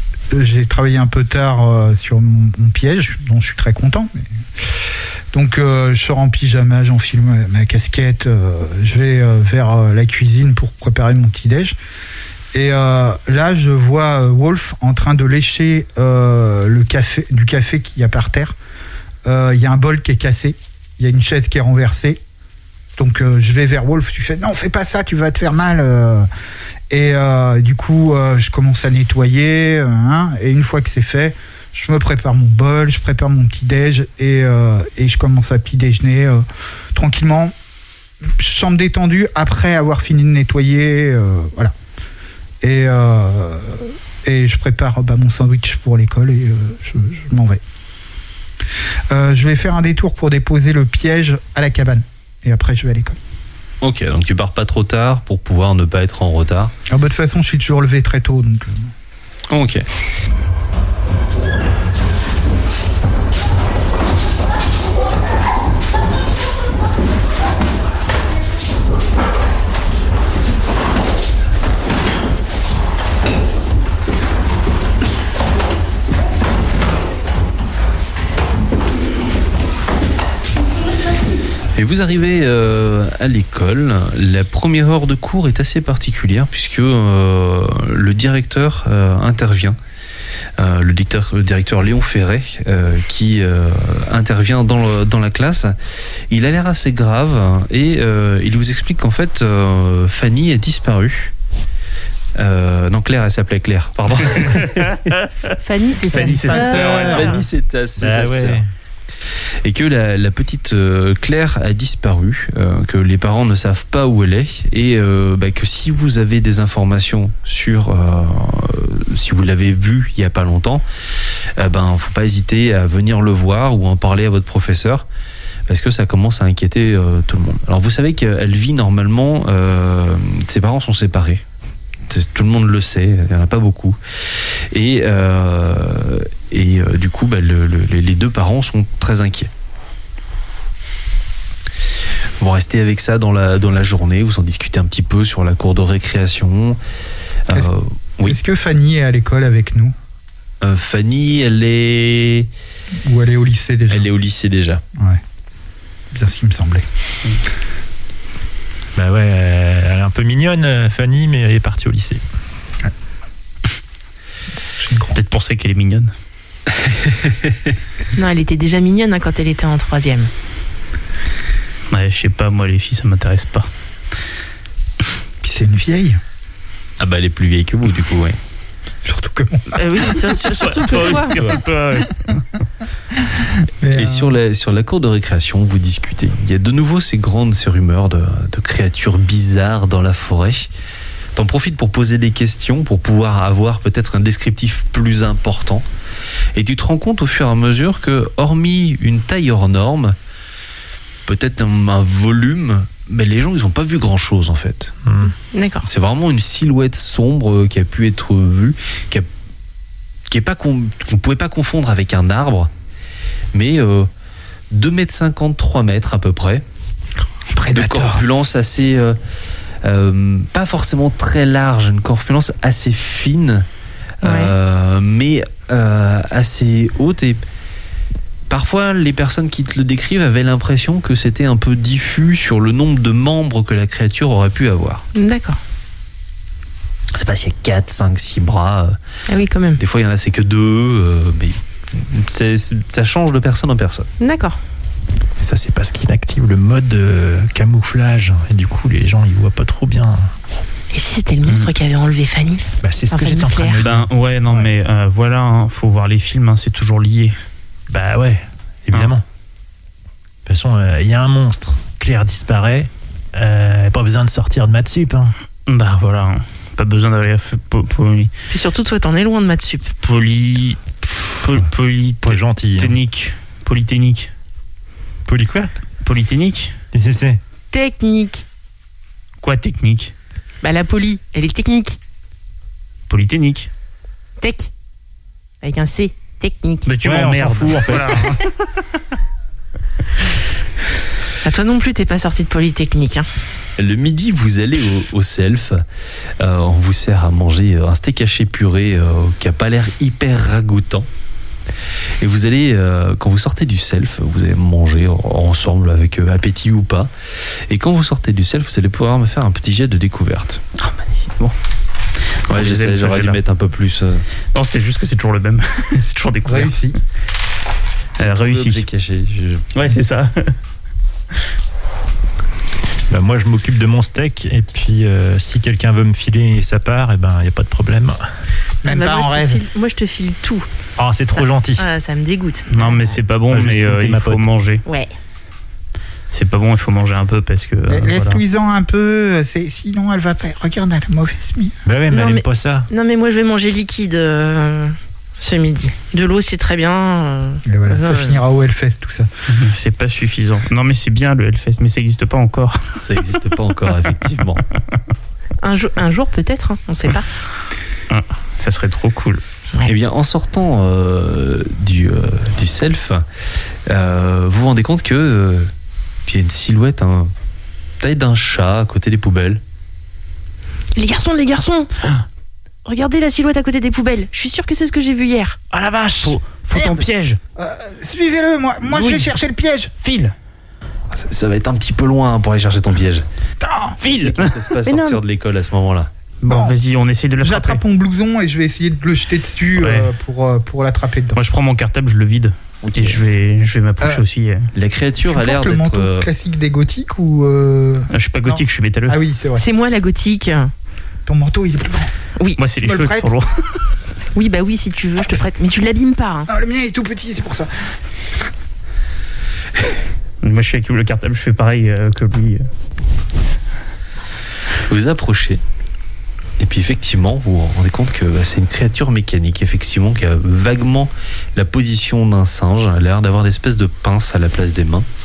un peu tard sur mon piège, dont je suis très content. Donc je sors en pyjama, j'enfile ma casquette, je vais vers la cuisine pour préparer mon petit-déj. Et là, je vois Wolf en train de lécher du café qu'il y a par terre. Il y a un bol qui est cassé, il y a une chaise qui est renversée. Donc je vais vers Wolf, tu fais « Non, fais pas ça, tu vas te faire mal ». Et du coup, je commence à nettoyer. Et une fois que c'est fait, je me prépare mon bol, je prépare mon petit-déj et je commence à petit déjeuner tranquillement. Chambre détendue après avoir fini de nettoyer. Voilà. Et je prépare mon sandwich pour l'école et je m'en vais. Je vais faire un détour pour déposer le piège à la cabane. Et après, je vais à l'école. Ok, donc tu pars pas trop tard pour pouvoir ne pas être en retard. Alors, de toute façon, je suis toujours levé très tôt. Donc... Ok. Et vous arrivez à l'école. La première heure de cours est assez particulière puisque le directeur intervient. Le directeur Léon Ferret qui intervient dans la classe. Il a l'air assez grave et il vous explique qu'en fait Fanny a disparu. Non, Claire, elle s'appelait Claire, pardon. Fanny, c'est sa sœur. Fanny, c'est sa sœur. Et que la petite Claire a disparu, que les parents ne savent pas où elle est, et que si vous avez des informations sur si vous l'avez vue il y a pas longtemps, faut pas hésiter à venir le voir ou en parler à votre professeur, parce que ça commence à inquiéter tout le monde. Alors vous savez qu'elle vit normalement, ses parents sont séparés. Tout le monde le sait, il n'y en a pas beaucoup. Et du coup, les deux parents sont très inquiets. Vous restez avec ça dans la journée, vous en discutez un petit peu sur la cour de récréation. Est-ce que Fanny est à l'école avec nous ? Fanny, elle est... Ou elle est au lycée déjà ? Elle est au lycée déjà. Ouais. Bien ce qui me semblait. Bah ouais, elle est un peu mignonne, Fanny, mais elle est partie au lycée. peut-être pour ça qu'elle est mignonne. Non, elle était déjà mignonne quand elle était en 3e. Ouais, je sais pas, moi les filles ça m'intéresse pas. Puis c'est une vieille. Ah bah elle est plus vieille que vous du coup, ouais. Surtout que moi. Oui, surtout que toi. Et sur la cour de récréation, vous discutez. Il y a de nouveau ces rumeurs de créatures bizarres dans la forêt. T'en profites pour poser des questions, pour pouvoir avoir peut-être un descriptif plus important. Et tu te rends compte au fur et à mesure que, hormis une taille hors norme, peut-être un volume, mais les gens ils n'ont pas vu grand-chose en fait. D'accord. C'est vraiment une silhouette sombre qui a pu être vue, qu'on ne pouvait pas confondre avec un arbre, mais 2,50 m, 3 mètres à peu près. De corpulence assez... pas forcément très large, une corpulence assez fine, mais assez haute. Et parfois, les personnes qui te le décrivent avaient l'impression que c'était un peu diffus sur le nombre de membres que la créature aurait pu avoir. D'accord. Je sais pas s'il y a 4, 5, 6 bras. Ah oui, quand même. Des fois, il y en a, c'est que 2, mais ça change de personne en personne. D'accord. Et ça, c'est parce qu'il active le mode camouflage. Et du coup, les gens, ils voient pas trop bien. Et si c'était le monstre qui avait enlevé Fanny? Bah, c'est ce que j'étais en train de dire. Ouais, non, mais voilà, hein, faut voir les films, hein, c'est toujours lié. Bah ouais, évidemment. De toute façon, il y a un monstre. Claire disparaît. Pas besoin de sortir de Matsup. Hein. Bah voilà, hein. Pas besoin d'aller Puis surtout, toi, t'en es loin de Matsup. Polytechnique. Polytechnique. Poly quoi? Polytechnique. C'est Technique. Quoi technique? Bah la poly, elle est technique. Polytechnique. Tech. Avec un C. Technique. Mais tu m'emmerdes. En fait. Voilà. Ah, toi non plus, t'es pas sorti de Polytechnique. Hein. Le midi, vous allez au self. On vous sert à manger un steak haché purée qui a pas l'air hyper ragoûtant. Et vous allez, quand vous sortez du self, vous allez manger ensemble avec appétit ou pas. Et quand vous sortez du self, vous allez pouvoir me faire un petit jet de découverte. Oh, magnifique. Bon. Ouais, j'aurais dû mettre un peu plus. Non, c'est juste que c'est toujours le même. C'est toujours découvert. Réussi. Réussi. Caché. Ouais, c'est ça. Bah, moi, je m'occupe de mon steak. Et puis, si quelqu'un veut me filer sa part, il n'y a pas de problème. Même pas en rêve. Moi, je te file tout. Oh, c'est trop gentil. Ça me dégoûte. Non, mais c'est pas bon, mais il faut manger. Ouais. C'est pas bon, il faut manger un peu parce que. Laisse-lui-en un peu, sinon elle va faire. Regarde, elle a mauvaise mine. Bah ouais, mais elle aime pas ça. Non, mais moi je vais manger liquide ce midi. De l'eau, c'est très bien. Et voilà, ça finira au Hellfest, tout ça. C'est pas suffisant. Non, mais c'est bien le Hellfest, mais ça n'existe pas encore. Ça n'existe pas encore, effectivement. Un jour peut-être, hein, on sait pas. Ça serait trop cool. Ouais. Eh bien, en sortant du self, vous vous rendez compte que il y a une silhouette, taille d'un chat à côté des poubelles. Les garçons, regardez la silhouette à côté des poubelles. Je suis sûr que c'est ce que j'ai vu hier. Ah la vache! Faut ton piège. Suivez-le, moi je vais chercher le piège. File. Ça va être un petit peu loin pour aller chercher ton piège. File. Qui ne te laisse pas sortir de l'école à ce moment-là. Bon, vas-y, on essaye de l'attraper. J'attrape mon blouson et je vais essayer de le jeter dessus pour l'attraper dedans. Moi, je prends mon cartable, je le vide. Ok. Et je vais m'approcher aussi. La créature a l'air d'être. Le manteau classique des gothiques ou Je suis pas gothique, je suis métalleux. Ah oui, c'est vrai. C'est moi la gothique. Ton manteau, il est plus grand. Oui. Moi, c'est les cheveux qui sont lourds. Oui, bah oui, si tu veux, je te prête. Mais tu l'abîmes pas. Hein. Non, le mien est tout petit, c'est pour ça. Moi, je suis avec le cartable, je fais pareil que lui. Vous approchez. Et puis effectivement, vous vous rendez compte que c'est une créature mécanique, effectivement, qui a vaguement la position d'un singe. Elle a l'air d'avoir des espèces de pinces à la place des mains.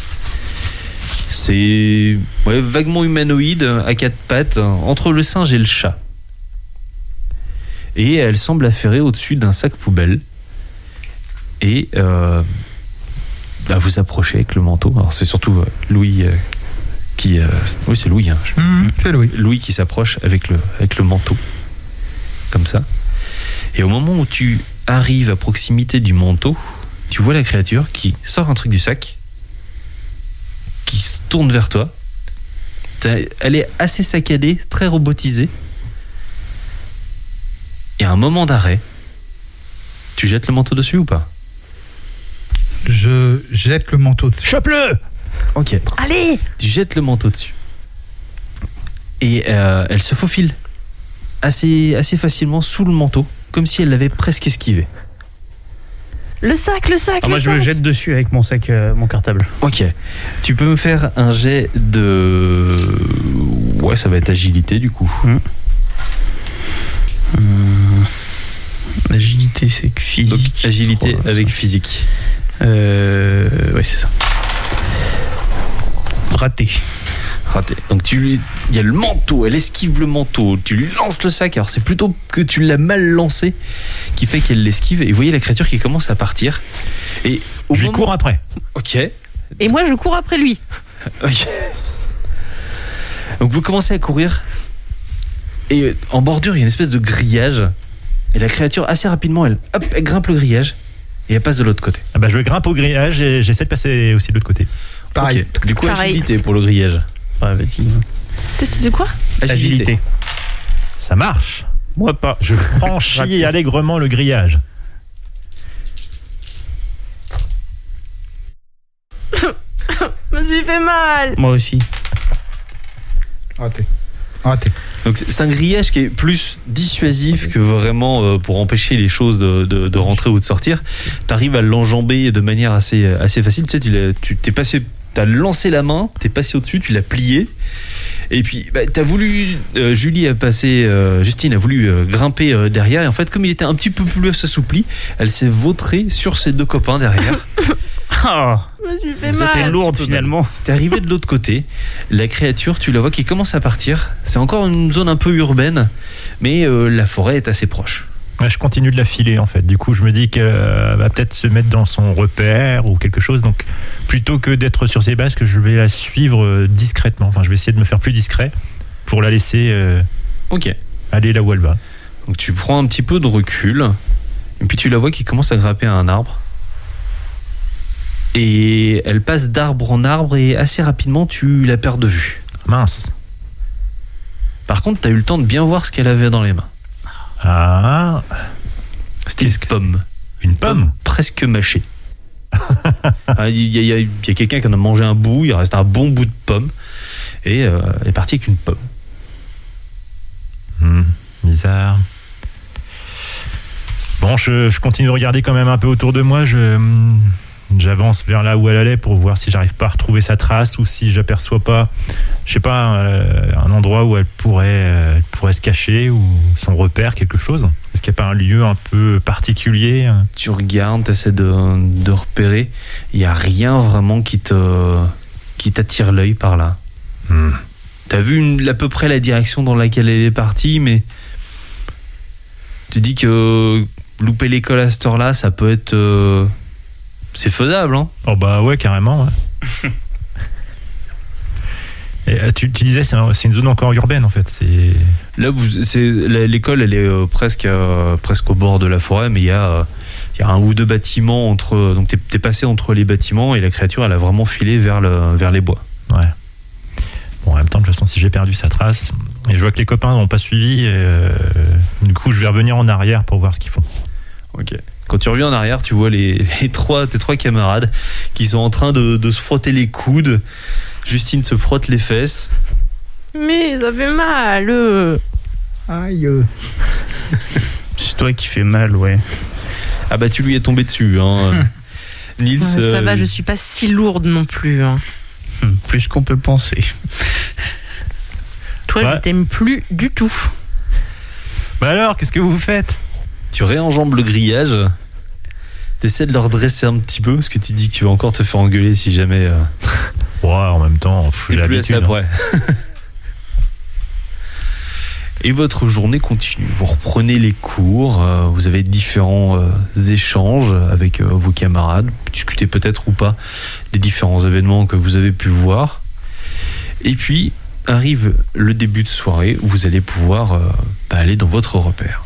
C'est vaguement humanoïde, à 4 pattes, entre le singe et le chat. Et elle semble affairée au-dessus d'un sac poubelle. Et vous approchez avec le manteau. Alors c'est surtout Louis... oui, c'est Louis. Hein. C'est Louis. Louis qui s'approche avec le manteau. Comme ça. Et au moment où tu arrives à proximité du manteau, tu vois la créature qui sort un truc du sac, qui se tourne vers toi. Elle est assez saccadée, très robotisée. Et à un moment d'arrêt, Tu jettes le manteau dessus ou pas? Je jette le manteau dessus. Chope-le! Ok. Allez! Tu jettes le manteau dessus. Et elle se faufile assez facilement sous le manteau, comme si elle l'avait presque esquivé. Le sac. Moi, je le jette dessus avec mon sac, mon cartable. Ok. Tu peux me faire un jet de... Ouais, ça va être agilité, du coup. Agilité, c'est physique. Donc, agilité avec physique. Ouais, c'est ça. Raté. Donc il y a le manteau, elle esquive le manteau, tu lui lances le sac, alors c'est plutôt que tu l'as mal lancé qui fait qu'elle l'esquive, et vous voyez la créature qui commence à partir. Et je lui cours après. Ok. Et moi je cours après lui. Ok. Donc vous commencez à courir, et en bordure il y a une espèce de grillage, et la créature assez rapidement elle grimpe le grillage, et elle passe de l'autre côté. Ah bah je grimpe au grillage et j'essaie de passer aussi de l'autre côté. Pareil. Okay. Du coup agilité pour le grillage. Ouais, vas-y. C'est quoi? Agilité. Ça marche. Moi pas. Je franchis allègrement le grillage. Je me suis fait mal. Moi aussi. Raté. Donc c'est un grillage qui est plus dissuasif que vraiment pour empêcher les choses de rentrer ou de sortir. T'arrives à l'enjamber de manière assez facile. Tu sais, tu t'es passé, t'as lancé la main, t'es passé au-dessus, tu l'as plié. Et puis t'as voulu, Justine a voulu grimper derrière. Et en fait, comme il était un petit peu plus assoupli, elle s'est vautrée sur ses deux copains derrière. Je me suis fait mal. C'était lourd finalement. T'es arrivé de l'autre côté. La créature, tu la vois qui commence à partir. C'est encore une zone un peu urbaine, mais la forêt est assez proche. Ouais, je continue de la filer en fait. Du coup, je me dis qu'elle va peut-être se mettre dans son repère ou quelque chose. Donc, plutôt que d'être sur ses bases, que je vais la suivre discrètement. Enfin, je vais essayer de me faire plus discret pour la laisser aller là où elle va. Donc, tu prends un petit peu de recul. Et puis, tu la vois qui commence à grimper à un arbre. Et elle passe d'arbre en arbre et assez rapidement, tu la perds de vue. Mince. Par contre, tu as eu le temps de bien voir ce qu'elle avait dans les mains. Ah, c'était une pomme. Une pomme presque mâchée. Il y a quelqu'un qui en a mangé un bout, il reste un bon bout de pomme, et elle est partie avec une pomme. Bizarre. Bon, je continue de regarder quand même un peu autour de moi. J'avance vers là où elle allait pour voir si j'arrive pas à retrouver sa trace ou si j'aperçois pas, je sais pas, un endroit où elle pourrait se cacher ou son repère, quelque chose. Est-ce qu'il n'y a pas un lieu un peu particulier? Tu regardes, tu essaies de repérer. Il n'y a rien vraiment qui t'attire l'œil par là. T'as vu à peu près la direction dans laquelle elle est partie, mais tu dis que louper l'école à cette heure-là, ça peut être... C'est faisable, hein? Oh bah ouais, carrément. Ouais. Et tu disais c'est une zone encore urbaine en fait. Là, l'école, elle est presque au bord de la forêt, mais il y a un ou deux bâtiments entre. Donc t'es passé entre les bâtiments et la créature, elle a vraiment filé vers les bois. Ouais. Bon, en même temps, de toute façon, si j'ai perdu sa trace et je vois que les copains n'ont pas suivi, du coup, je vais revenir en arrière pour voir ce qu'ils font. Ok. Quand tu reviens en arrière, tu vois tes trois camarades qui sont en train de se frotter les coudes. Justine se frotte les fesses. Mais ça fait mal. Aïe. C'est toi qui fais mal, ouais. Ah bah tu lui es tombé dessus, hein. Nils. Ça va, je suis pas si lourde non plus. Hein. Plus qu'on peut penser. Toi, je t'aime plus du tout. Bah alors, qu'est-ce que vous faites? Tu réenjambes le grillage, t'essaies de le redresser un petit peu, parce que tu dis que tu vas encore te faire engueuler si jamais... Ouais, en même temps, t'es plus assez après. Et votre journée continue. Vous reprenez les cours, vous avez différents échanges avec vos camarades, discutez peut-être ou pas des différents événements que vous avez pu voir. Et puis arrive le début de soirée où vous allez pouvoir aller dans votre repère.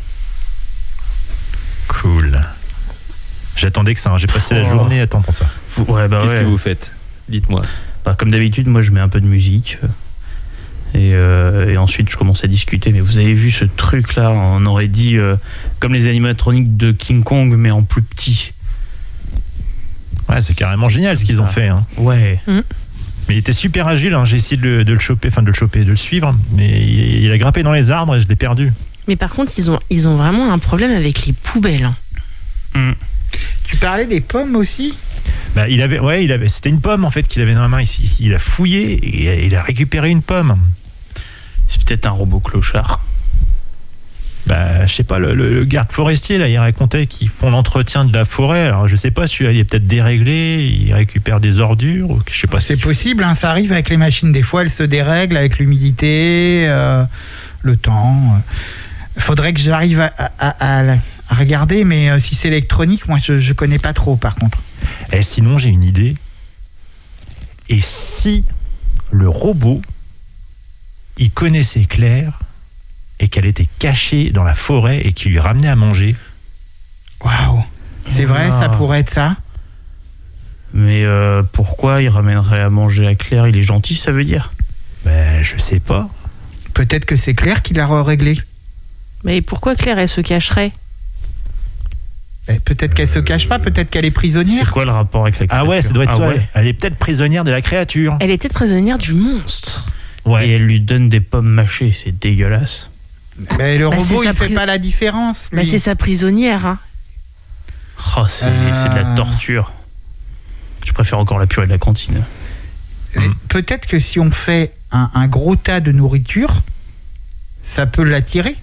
Cool. J'attendais que ça. J'ai passé la journée à attendre ça. Qu'est-ce que vous faites? Dites-moi. Comme d'habitude, moi je mets un peu de musique. Et ensuite, je commence à discuter. Mais vous avez vu ce truc-là, on aurait dit comme les animatroniques de King Kong, mais en plus petit. Ouais, c'est carrément génial ce qu'ils ont fait. Hein. Ouais. Mais il était super agile. Hein. J'ai essayé de le suivre, mais il a grimpé dans les arbres et je l'ai perdu. Mais par contre, ils ont vraiment un problème avec les poubelles. Tu parlais des pommes aussi ? Bah, c'était une pomme en fait qu'il avait dans la main ici. Il a fouillé et il a récupéré une pomme. C'est peut-être un robot clochard. Bah, je sais pas, le garde forestier là, il racontait qu'ils font l'entretien de la forêt. Alors je sais pas, celui-là il est peut-être déréglé, il récupère des ordures, ou je sais pas. C'est possible, hein, ça arrive avec les machines. Des fois, elles se dérèglent avec l'humidité, le temps. Faudrait que j'arrive à regarder, mais si c'est électronique, moi je connais pas trop par contre. Et sinon, j'ai une idée. Et si le robot, il connaissait Claire et qu'elle était cachée dans la forêt et qu'il lui ramenait à manger? Waouh, c'est vrai, ça pourrait être ça. Mais pourquoi il ramènerait à manger à Claire? Il est gentil, ça veut dire? Ben, je sais pas. Peut-être que c'est Claire qui l'a réglé. Mais pourquoi Claire, elle se cacherait? Peut-être qu'elle se cache pas, peut-être qu'elle est prisonnière. C'est quoi le rapport avec la créature? Ah ouais, ça doit être ça. Ouais. Elle est peut-être prisonnière de la créature. Elle est peut-être prisonnière du monstre. Ouais. Et elle lui donne des pommes mâchées, c'est dégueulasse. Mais le robot, il fait pas la différence. Bah, c'est sa prisonnière. Hein. Oh, c'est de la torture. Je préfère encore la purée de la cantine. Peut-être que si on fait un gros tas de nourriture, ça peut l'attirer.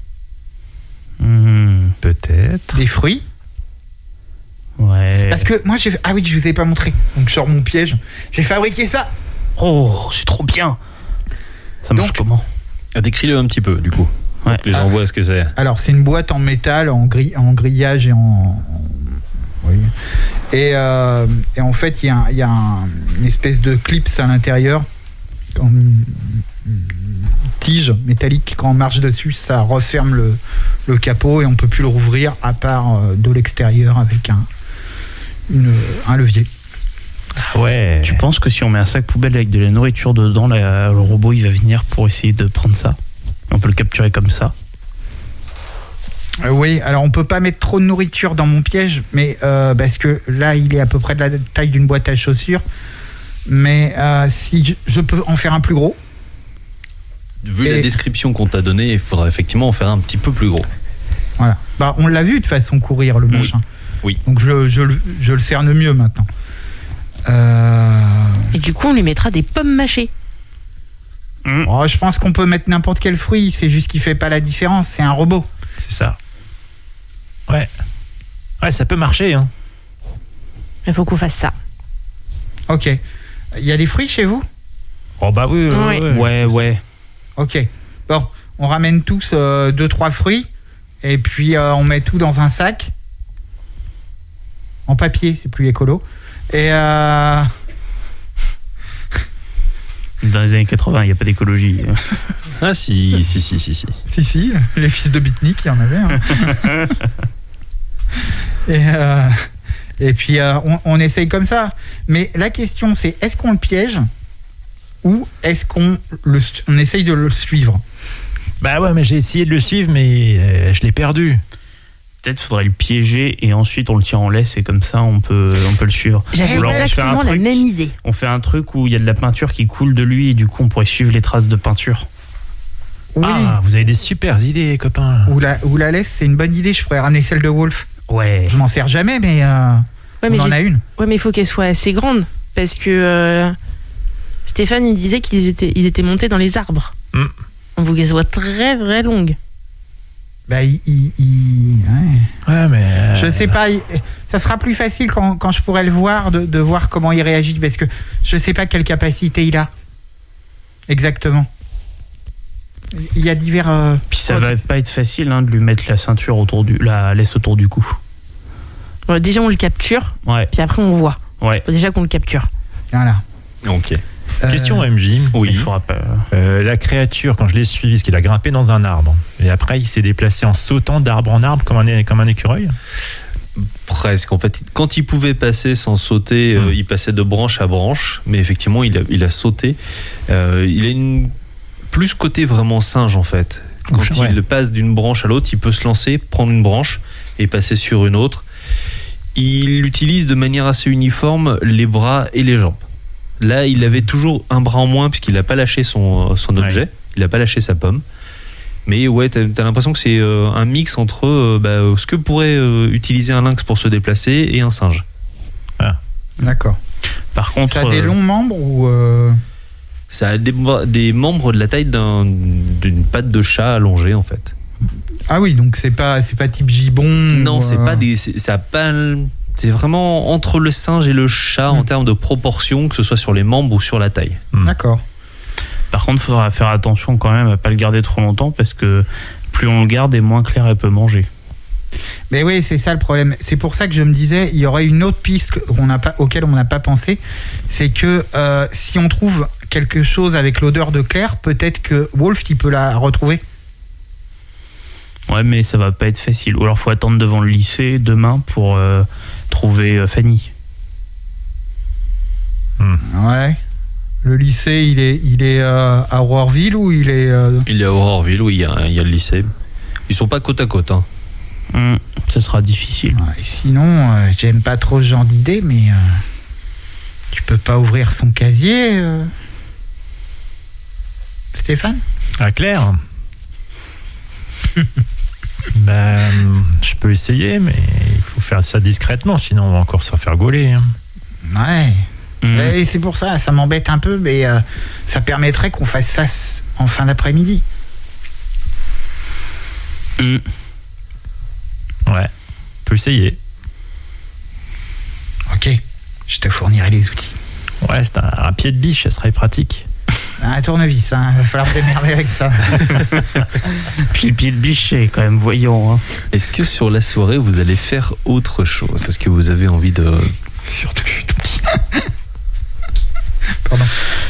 Peut-être. Des fruits. Ouais. Parce que moi, je vous ai pas montré. Donc, sur mon piège, j'ai fabriqué ça. Oh, c'est trop bien. Ça marche comment? Décris-le un petit peu, du coup. Ouais. Que les gens voient ce que c'est. Alors, c'est une boîte en métal, en grillage et oui. Et en fait, il y a une espèce de clips à l'intérieur. Une tige métallique. Quand on marche dessus, ça referme le capot et on peut plus le rouvrir à part de l'extérieur avec un levier. Ah ouais. Tu penses que si on met un sac poubelle avec de la nourriture dedans, le robot il va venir pour essayer de prendre ça? On peut le capturer comme ça? Oui, alors on peut pas mettre trop de nourriture dans mon piège, mais parce que là il est à peu près de la taille d'une boîte à chaussures. Mais si je peux en faire un plus gros. Vu la description qu'on t'a donnée, il faudra effectivement en faire un petit peu plus gros. Voilà. Bah, on l'a vu de toute façon courir le machin. Oui. Donc je le cerne mieux maintenant. Et du coup, on lui mettra des pommes mâchées. Oh, je pense qu'on peut mettre n'importe quel fruit, c'est juste qu'il fait pas la différence, c'est un robot. C'est ça. Ouais. Ouais, ça peut marcher, hein. Il faut qu'on fasse ça. Ok. Il y a des fruits chez vous? Oh bah oui. Ouais. Ok. Bon, on ramène tous 2-3 fruits et puis on met tout dans un sac. En papier, c'est plus écolo. Et dans les années 80, il n'y a pas d'écologie. Ah si. Si, les fils de Bitnik, il y en avait. Hein. Et puis on essaye comme ça. Mais la question c'est, est-ce qu'on le piège ou est-ce qu'on essaye de le suivre? Bah ouais, mais j'ai essayé de le suivre, mais je l'ai perdu. Peut-être faudrait le piéger et ensuite on le tire en laisse et comme ça on peut le suivre. J'avais exactement la même idée. On fait un truc où il y a de la peinture qui coule de lui et du coup on pourrait suivre les traces de peinture. Oui. Ah, vous avez des super idées, copains. Ou la laisse, c'est une bonne idée. Je pourrais ramener celle de Wolf. Ouais. Je m'en sers jamais, mais on en a une. Ouais, mais il faut qu'elle soit assez grande parce que Stéphane il disait qu'ils étaient montés dans les arbres. On veut qu'elle soit très très longue. Bah, ouais, mais je sais pas. Ça sera plus facile quand je pourrai le voir de voir comment il réagit parce que je sais pas quelle capacité il a exactement. Il y a divers. Puis ça va pas être facile de lui mettre la ceinture la laisse autour du cou. Ouais, déjà on le capture. Ouais. Puis après on voit. Ouais. Faut déjà qu'on le capture. Voilà. Ok. Question MJ. Oui. Il faudra pas. La créature, quand je l'ai suivi, parce qu'il a grimpé dans un arbre, et après il s'est déplacé en sautant d'arbre en arbre comme un écureuil. Presque. En fait, quand il pouvait passer sans sauter, il passait de branche à branche. Mais effectivement, il a sauté. Il a une plus côté vraiment singe en fait. Quand il passe d'une branche à l'autre, il peut se lancer, prendre une branche et passer sur une autre. Il utilise de manière assez uniforme les bras et les jambes. Là, il avait toujours un bras en moins puisqu'il n'a pas lâché son objet, il n'a pas lâché sa pomme. Mais ouais, t'as l'impression que c'est un mix entre ce que pourrait utiliser un lynx pour se déplacer et un singe. Ah. D'accord. Par contre, ça a des longs membres ou ça a des membres de la taille d'une patte de chat allongée en fait. Ah oui, donc c'est pas type gibbon. Non, c'est pas c'est vraiment entre le singe et le chat en termes de proportion, que ce soit sur les membres ou sur la taille. D'accord. Par contre, il faudra faire attention quand même à pas le garder trop longtemps parce que plus on le garde et moins Claire elle peut manger. Mais oui, c'est ça le problème. C'est pour ça que je me disais, il y aurait une autre piste auquel on n'a pas pensé. C'est que si on trouve quelque chose avec l'odeur de Claire, peut-être que Wolf, il peut la retrouver. Ouais, mais ça va pas être facile. Ou alors faut attendre devant le lycée demain pour trouver Fanny. Ouais. Le lycée, il est à Aurorville ou il est... Il est à Aurorville, oui, il y a le lycée. Ils sont pas côte à côte. Hein. Ça sera difficile. Ouais, sinon, j'aime pas trop ce genre d'idée, mais tu peux pas ouvrir son casier, Stéphane ? Ah, Claire. Je peux essayer, mais il faut faire ça discrètement, sinon on va encore se faire gauler. Hein. Ouais. Et c'est pour ça m'embête un peu, mais ça permettrait qu'on fasse ça en fin d'après-midi. Ouais, on peut essayer. Ok, je te fournirai les outils. Ouais, c'est un pied de biche, ça serait pratique. Un tournevis, hein. Il va falloir démerder avec ça. Puis le pied de biche, c'est quand même voyant. Hein. Est-ce que sur la soirée, vous allez faire autre chose ? Est-ce que vous avez envie de... Surtout que je suis tout petit. Pardon.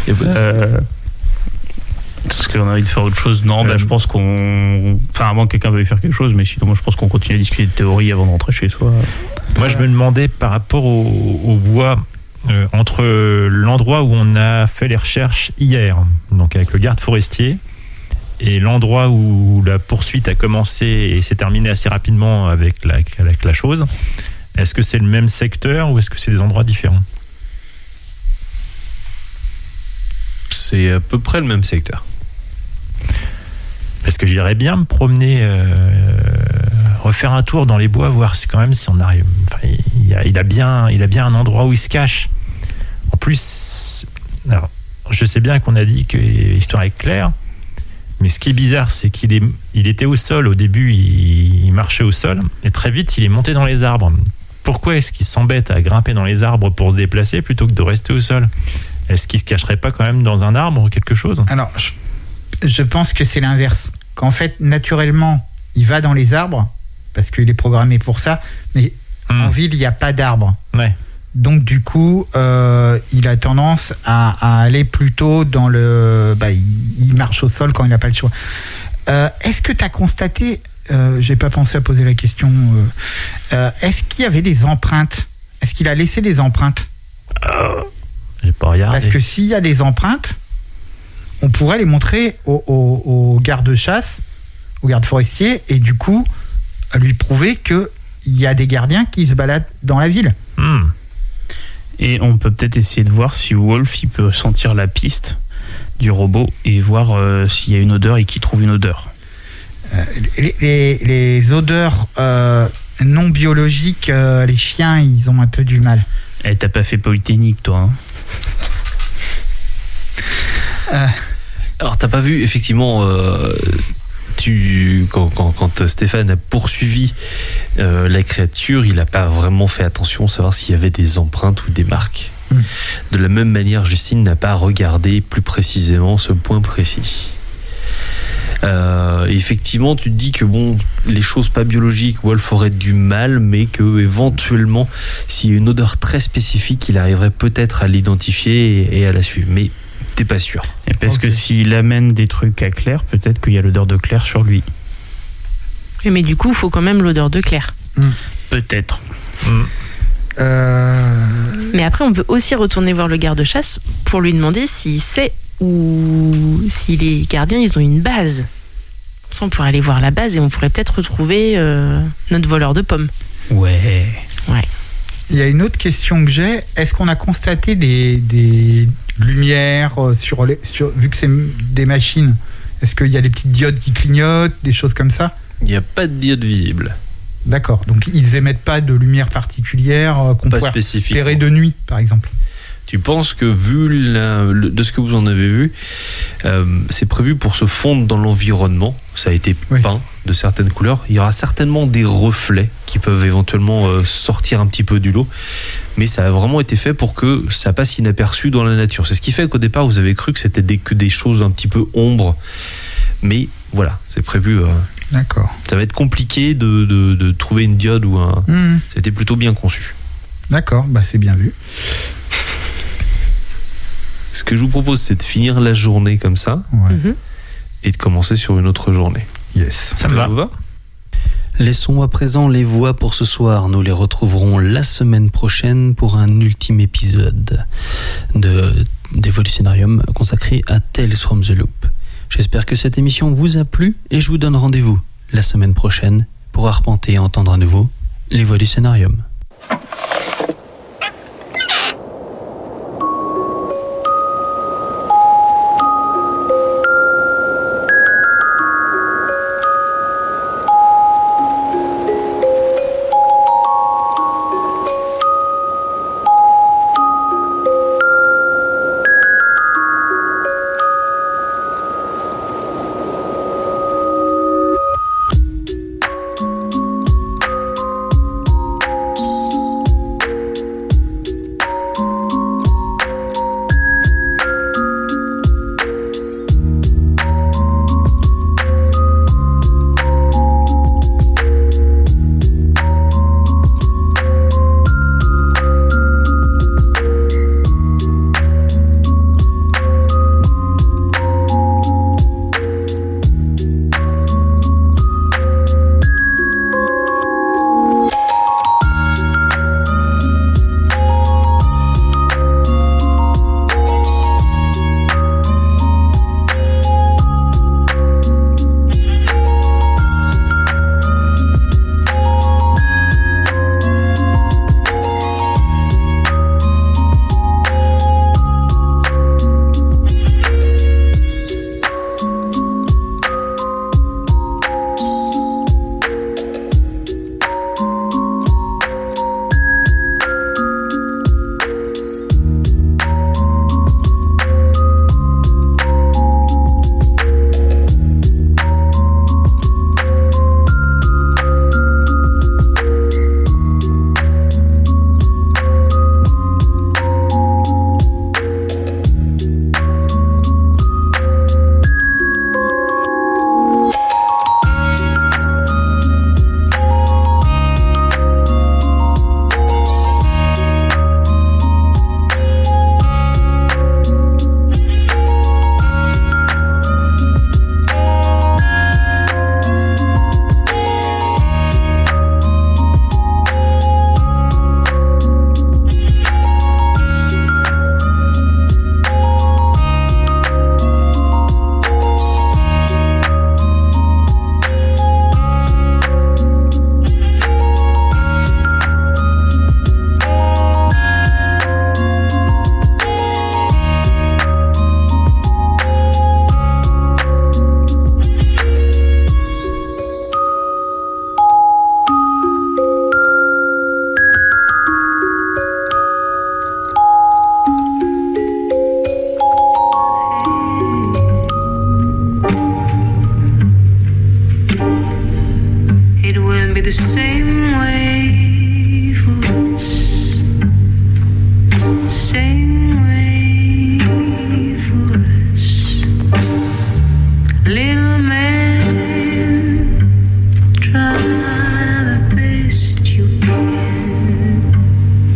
Est-ce qu'on a envie de faire autre chose ? Non, je pense qu'on... Enfin, à moins que quelqu'un veuille faire quelque chose, mais sinon, moi, je pense qu'on continue à discuter de théorie avant de rentrer chez soi. Moi, je me demandais par rapport au bois... entre l'endroit où on a fait les recherches hier, donc avec le garde forestier, et l'endroit où la poursuite a commencé et s'est terminée assez rapidement avec la chose, est-ce que c'est le même secteur ou est-ce que c'est des endroits différents ? C'est à peu près le même secteur. Parce que j'irais bien me promener, refaire un tour dans les bois, voir si on arrive. Enfin, il a bien un endroit où il se cache. En plus, alors, je sais bien qu'on a dit que l'histoire est claire, mais ce qui est bizarre, c'est qu'il était au sol au début, il marchait au sol, et très vite, il est monté dans les arbres. Pourquoi est-ce qu'il s'embête à grimper dans les arbres pour se déplacer plutôt que de rester au sol ? Est-ce qu'il se cacherait pas quand même dans un arbre ou quelque chose ? Alors, je pense que c'est l'inverse. Qu'en fait, naturellement, il va dans les arbres, parce qu'il est programmé pour ça, mais en ville, il n'y a pas d'arbres. Ouais. Donc, du coup, il a tendance à aller plutôt dans le... il marche au sol quand il n'a pas le choix. Est-ce que tu as constaté... j'ai pas pensé à poser la question. Est-ce qu'il y avait des empreintes ? Est-ce qu'il a laissé des empreintes ? J'ai pas regardé. Parce que s'il y a des empreintes, on pourrait les montrer au garde-chasse, au garde forestier, et du coup, lui prouver qu'il y a des gardiens qui se baladent dans la ville. Et on peut peut-être essayer de voir si Wolf il peut sentir la piste du robot et voir s'il y a une odeur et qu'il trouve une odeur. Les odeurs non biologiques, les chiens, ils ont un peu du mal. T'as pas fait Polytechnique, toi, hein? Alors, t'as pas vu, effectivement, quand Stéphane a poursuivi la créature, il n'a pas vraiment fait attention à savoir s'il y avait des empreintes ou des marques. De la même manière, Justine n'a pas regardé plus précisément ce point précis. Effectivement, tu te dis que les choses pas biologiques, Wolf aurait du mal, mais que éventuellement, s'il y a une odeur très spécifique, il arriverait peut-être à l'identifier et à la suivre. Mais t'es pas sûr. Et parce que s'il amène des trucs à Claire, peut-être qu'il y a l'odeur de Claire sur lui. Mais du coup, il faut quand même l'odeur de Claire. Peut-être. Mais après, on peut aussi retourner voir le garde-chasse pour lui demander s'il sait ou si les gardiens, ils ont une base. Ça, on pourrait aller voir la base et on pourrait peut-être retrouver notre voleur de pommes. Ouais. Il y a une autre question que j'ai. Est-ce qu'on a constaté des lumières vu que c'est des machines? Est-ce qu'il y a des petites diodes qui clignotent, des choses comme ça? Il n'y a pas de diode visible. D'accord. Donc ils émettent pas de lumière particulière qu'on pourrait repérer de nuit, par exemple. Tu penses que vu de ce que vous en avez vu, c'est prévu pour se fondre dans l'environnement. Ça a été peint de certaines couleurs. Il y aura certainement des reflets qui peuvent éventuellement sortir un petit peu du lot. Mais ça a vraiment été fait pour que ça passe inaperçu dans la nature. C'est ce qui fait qu'au départ, vous avez cru que c'était que des choses un petit peu ombres. Mais voilà, c'est prévu. D'accord. Ça va être compliqué de trouver une diode ou un... C'était plutôt bien conçu. D'accord, c'est bien vu. Ce que je vous propose, c'est de finir la journée comme ça et de commencer sur une autre journée. Yes, ça me va. Laissons à présent les voix pour ce soir. Nous les retrouverons la semaine prochaine pour un ultime épisode des Voix du Scénarium consacré à Tales from the Loop. J'espère que cette émission vous a plu et je vous donne rendez-vous la semaine prochaine pour arpenter et entendre à nouveau les Voix du Scénarium.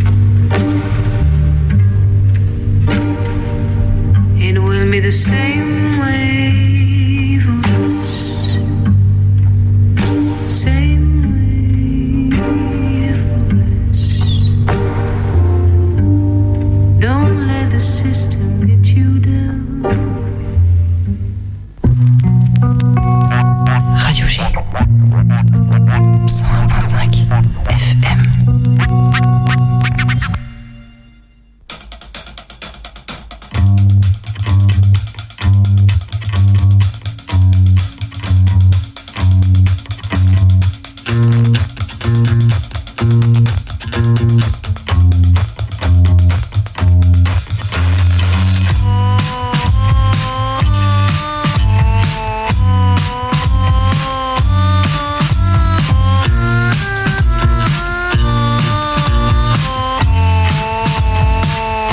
the same